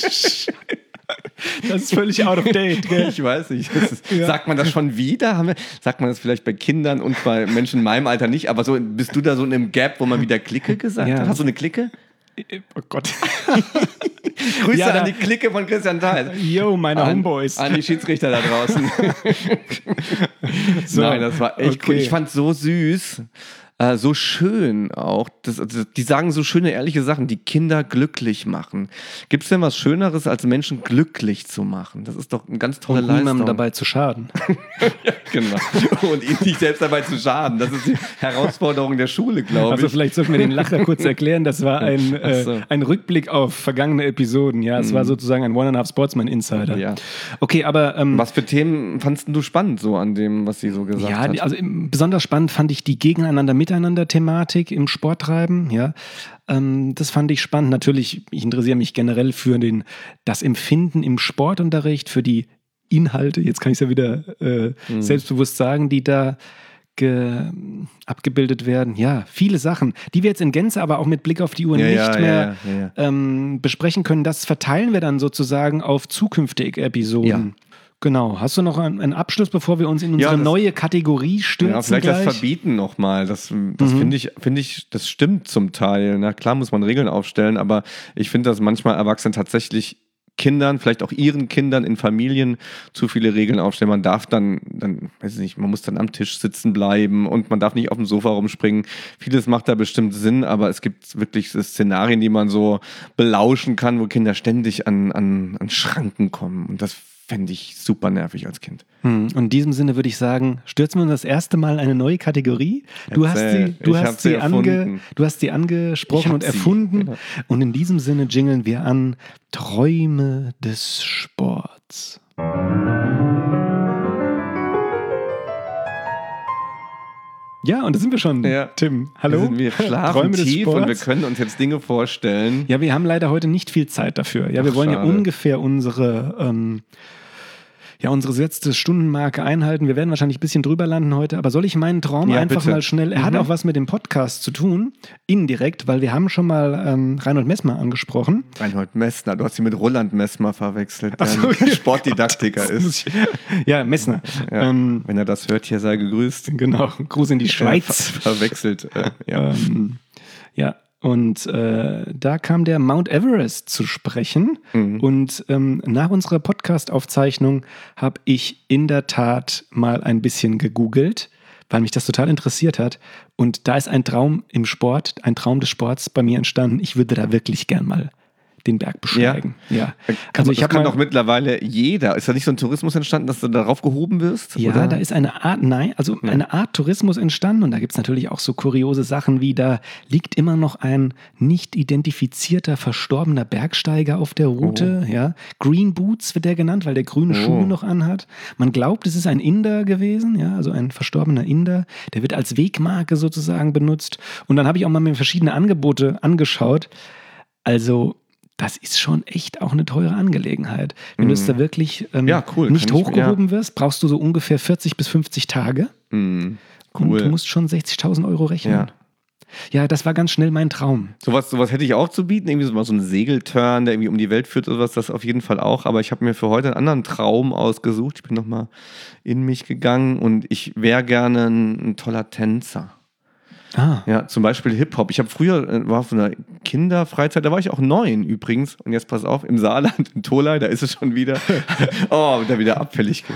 Das ist völlig out of date, gell? Ich weiß nicht. Das ist, Ja. Sagt man das schon wieder? Haben wir, sagt man das vielleicht bei Kindern und bei Menschen in meinem Alter nicht? Aber so bist du da so in einem Gap, wo man wieder Clique gesagt Ja. hat? Hast du eine Clique? Oh Gott. Grüße Ja, da- an die Clique von Christian Theis. Yo, meine An, Homeboys. an die Schiedsrichter da draußen. So, Nein, das war echt cool. okay. Ich fand so süß. Äh, so schön auch. Das, also, die sagen so schöne, ehrliche Sachen, die Kinder glücklich machen. Gibt es denn was Schöneres, als Menschen glücklich zu machen? Das ist doch eine ganz tolle Und Leistung. niemandem dabei zu schaden. Genau. Und ihnen nicht selbst dabei zu schaden. Das ist die Herausforderung der Schule, glaube Also ich. vielleicht sollten wir den Lacher kurz erklären. Das war ein, Ach so. äh, ein Rückblick auf vergangene Episoden. Ja, es war sozusagen ein One and a Half Sportsman Insider. Ja. Okay, aber ähm, Was für Themen fandst du spannend so an dem, was sie so gesagt ja, hat? die, also ähm, besonders spannend fand ich die gegeneinander, miteinander Miteinander-Thematik im Sporttreiben, ja. Ähm, das fand ich spannend. Natürlich, ich interessiere mich generell für den, das Empfinden im Sportunterricht, für die Inhalte, jetzt kann ich es ja wieder äh, mhm. selbstbewusst sagen, die da ge- abgebildet werden. Ja, viele Sachen, die wir jetzt in Gänze aber auch mit Blick auf die Uhr ja, nicht ja, mehr ja, ja, ja. Ähm, besprechen können. Das verteilen wir dann sozusagen auf zukünftige Episoden. Ja. Genau. Hast du noch einen, einen Abschluss, bevor wir uns in unsere Ja, das, neue Kategorie stürzen? Ja, vielleicht gleich? das Verbieten nochmal. Das, das mhm. finde ich, finde ich, das stimmt zum Teil. Na klar muss man Regeln aufstellen, aber ich finde, dass manchmal Erwachsene tatsächlich Kindern, vielleicht auch ihren Kindern in Familien zu viele Regeln aufstellen. Man darf dann, dann, weiß ich nicht, man muss dann am Tisch sitzen bleiben und man darf nicht auf dem Sofa rumspringen. Vieles macht da bestimmt Sinn, aber es gibt wirklich Szenarien, die man so belauschen kann, wo Kinder ständig an, an, an Schranken kommen. Und das fände ich super nervig als Kind. Hm. Und in diesem Sinne würde ich sagen, stürzen wir uns das erste Mal in eine neue Kategorie. Du hast sie, du hast sie, ange, du hast sie angesprochen und erfunden. Sie, genau. Und in diesem Sinne jingeln wir an Träume des Sports. Ja, und da sind wir schon, ja. Tim. Hallo. Da sind wir schlafen Träume des tief Sports. Und wir können uns jetzt Dinge vorstellen. Ja, wir haben leider heute nicht viel Zeit dafür. Ja, wir Ach, wollen schade. ja ungefähr unsere, ähm, ja, unsere gesetzte Stundenmarke einhalten. Wir werden wahrscheinlich ein bisschen drüber landen heute. Aber soll ich meinen Traum ja, einfach bitte. mal schnell... Er mhm. hat auch was mit dem Podcast zu tun, indirekt, weil wir haben schon mal ähm, Reinhold Messmer angesprochen. Reinhold Messner, du hast ihn mit Roland Messmer verwechselt, der so, ein Sportdidaktiker ist. Ich, ja, Messner. Ja, ähm, wenn er das hört, hier sei gegrüßt. Genau, Gruß in die Schweiz. Ver verwechselt, äh, ja. Ähm, ja, und äh, da kam der Mount Everest zu sprechen. Mhm. Und ähm, nach unserer Podcast-Aufzeichnung habe ich in der Tat mal ein bisschen gegoogelt, weil mich das total interessiert hat. Und da ist ein Traum im Sport, ein Traum des Sports bei mir entstanden. Ich würde da wirklich gern mal den Berg besteigen. Ja. ja. Also ich habe doch mittlerweile jeder. Ist da nicht so ein Tourismus entstanden, dass du darauf gehoben wirst? Ja, oder? Da ist eine Art, nein, also ja. eine Art Tourismus entstanden und da gibt es natürlich auch so kuriose Sachen wie, da liegt immer noch ein nicht identifizierter, verstorbener Bergsteiger auf der Route. Oh. Ja. Green Boots wird der genannt, weil der grüne oh. Schuhe noch anhat. Man glaubt, es ist ein Inder gewesen, ja, also ein verstorbener Inder. Der wird als Wegmarke sozusagen benutzt. Und dann habe ich auch mal mir verschiedene Angebote angeschaut. Also das ist schon echt auch eine teure Angelegenheit. Wenn mm. du es da wirklich ähm, ja, cool. nicht Kann hochgehoben ich, ja. wirst, brauchst du so ungefähr vierzig bis fünfzig Tage. Mm. Cool. Und du musst schon sechzigtausend Euro rechnen. Ja. ja, das war ganz schnell mein Traum. Sowas, sowas hätte ich auch zu bieten. Irgendwie so mal so einen Segelturn, der irgendwie um die Welt führt oder sowas, das auf jeden Fall auch. Aber ich habe mir für heute einen anderen Traum ausgesucht. Ich bin nochmal in mich gegangen und ich wäre gerne ein, ein toller Tänzer. Ah. Ja, zum Beispiel Hip-Hop. Ich habe früher, war auf einer Kinderfreizeit, da war ich auch neun übrigens. Und jetzt pass auf, im Saarland, in Tholey, da ist es schon wieder. Oh, da wieder abfällig.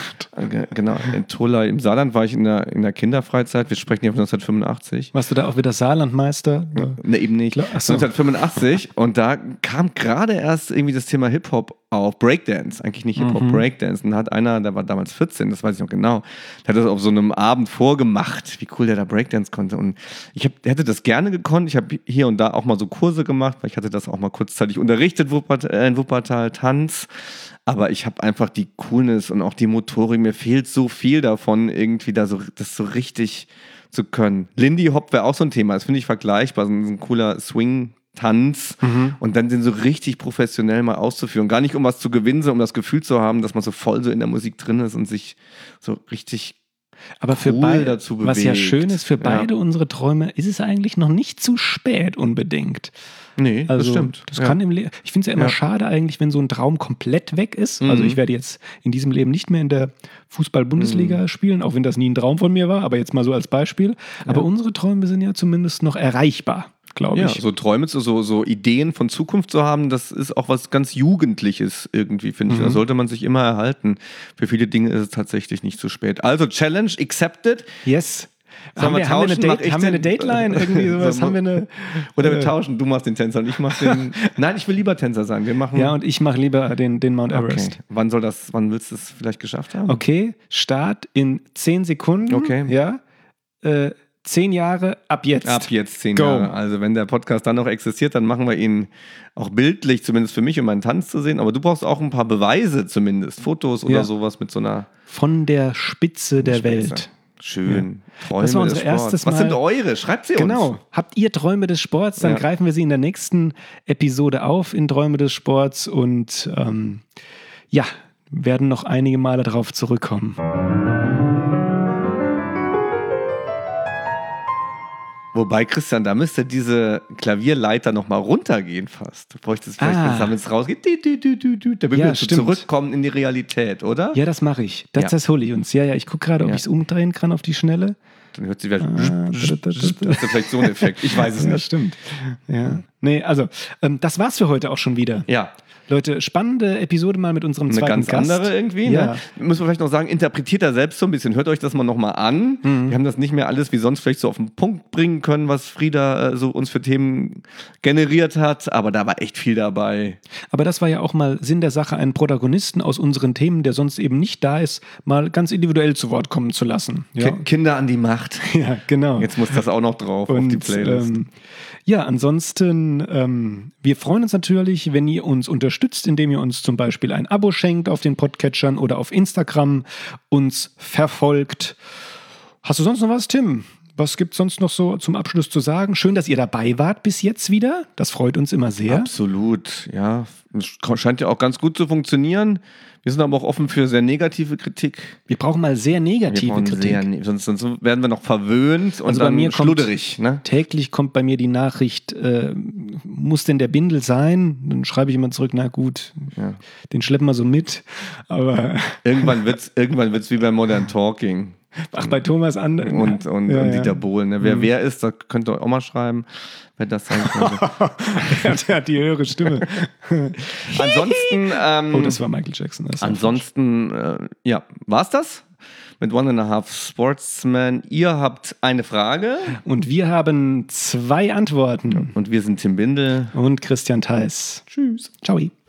Genau, in Tholey, im Saarland war ich in der, in der Kinderfreizeit. Wir sprechen hier von neunzehnhundertfünfundachtzig. Warst du da auch wieder Saarlandmeister? Ne, eben nicht. So. neunzehnhundertfünfundachtzig und da kam gerade erst irgendwie das Thema Hip-Hop auf, Breakdance, eigentlich nicht Hip-Hop, mhm. Breakdance. Und da hat einer, der war damals vierzehn, das weiß ich noch genau, der hat das auf so einem Abend vorgemacht, wie cool der da Breakdance konnte. Und ich hab, hätte das gerne gekonnt. Ich habe hier und da auch mal so Kurse gemacht, weil ich hatte das auch mal kurzzeitig unterrichtet, Wuppert, äh, in Wuppertal, Tanz. Aber ich habe einfach die Coolness und auch die Motorik, mir fehlt so viel davon, irgendwie da so, das so richtig zu können. Lindy Hop wäre auch so ein Thema, das finde ich vergleichbar, so ein, so ein cooler Swing Tanz mhm. und dann den so richtig professionell mal auszuführen. Gar nicht, um was zu gewinnen, sondern um das Gefühl zu haben, dass man so voll so in der Musik drin ist und sich so richtig aber für cool beide, dazu bewegt. Was ja schön ist, für beide ja. unsere Träume ist es eigentlich noch nicht zu spät unbedingt. Nee, also, das stimmt. Das ja. kann im Le- ich finde es ja immer ja. schade eigentlich, wenn so ein Traum komplett weg ist. Mhm. Also ich werde jetzt in diesem Leben nicht mehr in der Fußball-Bundesliga mhm. spielen, auch wenn das nie ein Traum von mir war, aber jetzt mal so als Beispiel. Aber ja. unsere Träume sind ja zumindest noch erreichbar, glaube ja, ich. so Träume, so, so Ideen von Zukunft zu haben, das ist auch was ganz Jugendliches irgendwie, finde ich. Mhm. Da sollte man sich immer erhalten. Für viele Dinge ist es tatsächlich nicht zu spät. Also Challenge accepted. Yes. Sollen haben, wir wir, haben, wir eine tauschen? Mach Date, ich haben wir eine den- Dateline? Irgendwie sowas? So, haben wir eine, Oder wir äh, tauschen, du machst den Tänzer und ich mach den. Nein, ich will lieber Tänzer sein. Wir machen. Ja, und ich mache lieber den, den Mount Everest. Okay. Wann soll das, wann willst du es vielleicht geschafft haben? Okay, Start in zehn Sekunden. Okay. Ja. Äh, zehn Jahre ab jetzt. Ab jetzt zehn Go. Jahre. Also wenn der Podcast dann noch existiert, dann machen wir ihn auch bildlich, zumindest für mich, um meinen Tanz zu sehen. Aber du brauchst auch ein paar Beweise zumindest, Fotos oder Ja. sowas mit so einer Von der Spitze der Spitze. Welt. Schön. Ja. Träume das war unser des Sports. erstes Was Mal. sind eure? Schreibt sie uns. Genau. Habt ihr Träume des Sports? Dann Ja. greifen wir sie in der nächsten Episode auf in Träume des Sports und ähm, ja, werden noch einige Male darauf zurückkommen. Wobei, Christian, da müsste diese Klavierleiter nochmal runtergehen fast. Du bräuchtest vielleicht, Ah. wenn es damit rausgeht, du, du, du, du, du, damit Ja, wir so stimmt. zurückkommen in die Realität, oder? Ja, das mache ich. Das, Ja. das hole ich uns. Ja, ja, ich gucke gerade, ob Ja. ich es umdrehen kann auf die Schnelle. Dann hört sie wieder. Ah, Das ist vielleicht so ein Effekt. Ich weiß es Ja, nicht. stimmt. Ja. Nee, also, ähm, das war's für heute auch schon wieder. Ja, Leute, spannende Episode mal mit unserem eine zweiten ganz Gast. andere irgendwie. Ja. Ne? Müssen wir vielleicht noch sagen, interpretiert er selbst so ein bisschen. Hört euch das mal nochmal an. Mhm. Wir haben das nicht mehr alles wie sonst vielleicht so auf den Punkt bringen können, was Frieda äh, so uns für Themen generiert hat. Aber da war echt viel dabei. Aber das war ja auch mal Sinn der Sache, einen Protagonisten aus unseren Themen, der sonst eben nicht da ist, mal ganz individuell zu Wort kommen zu lassen. Ja, Ki- Kinder an die Macht. ja genau. Jetzt muss das auch noch drauf auf die Playlist. Ähm, ja, ansonsten, ähm, wir freuen uns natürlich, wenn ihr uns unterstützt, indem ihr uns zum Beispiel ein Abo schenkt auf den Podcatchern oder auf Instagram uns verfolgt. Hast du sonst noch was, Tim? Was gibt es sonst noch so zum Abschluss zu sagen? Schön, dass ihr dabei wart bis jetzt wieder. Das freut uns immer sehr. Absolut, ja. Es scheint ja auch ganz gut zu funktionieren. Wir sind aber auch offen für sehr negative Kritik. Wir brauchen mal sehr Wir negative brauchen Kritik. sehr, ne- sonst, sonst werden wir noch verwöhnt und Also bei dann mir kommt- schludderig. Ne? Täglich kommt bei mir die Nachricht, äh, muss denn der Bindel sein? Dann schreibe ich immer zurück, na gut, Ja. den schleppen wir so mit. Aber Irgendwann wird es irgendwann wird's wie bei Modern Talking ach, bei Thomas an und, und, ja, und ja. Dieter Bohlen. Ne? Wer wer ist, da könnt ihr auch mal schreiben, wer das sein könnte. Der hat die höhere Stimme. Ansonsten, ähm, Oh, das war Michael Jackson. Das war ansonsten äh, ja, war's das? Mit One and a Half Sportsman. Ihr habt eine Frage falsch. Und wir haben zwei Antworten. und wir sind Tim Bindel. Und Christian Theis. Tschüss. Ciao.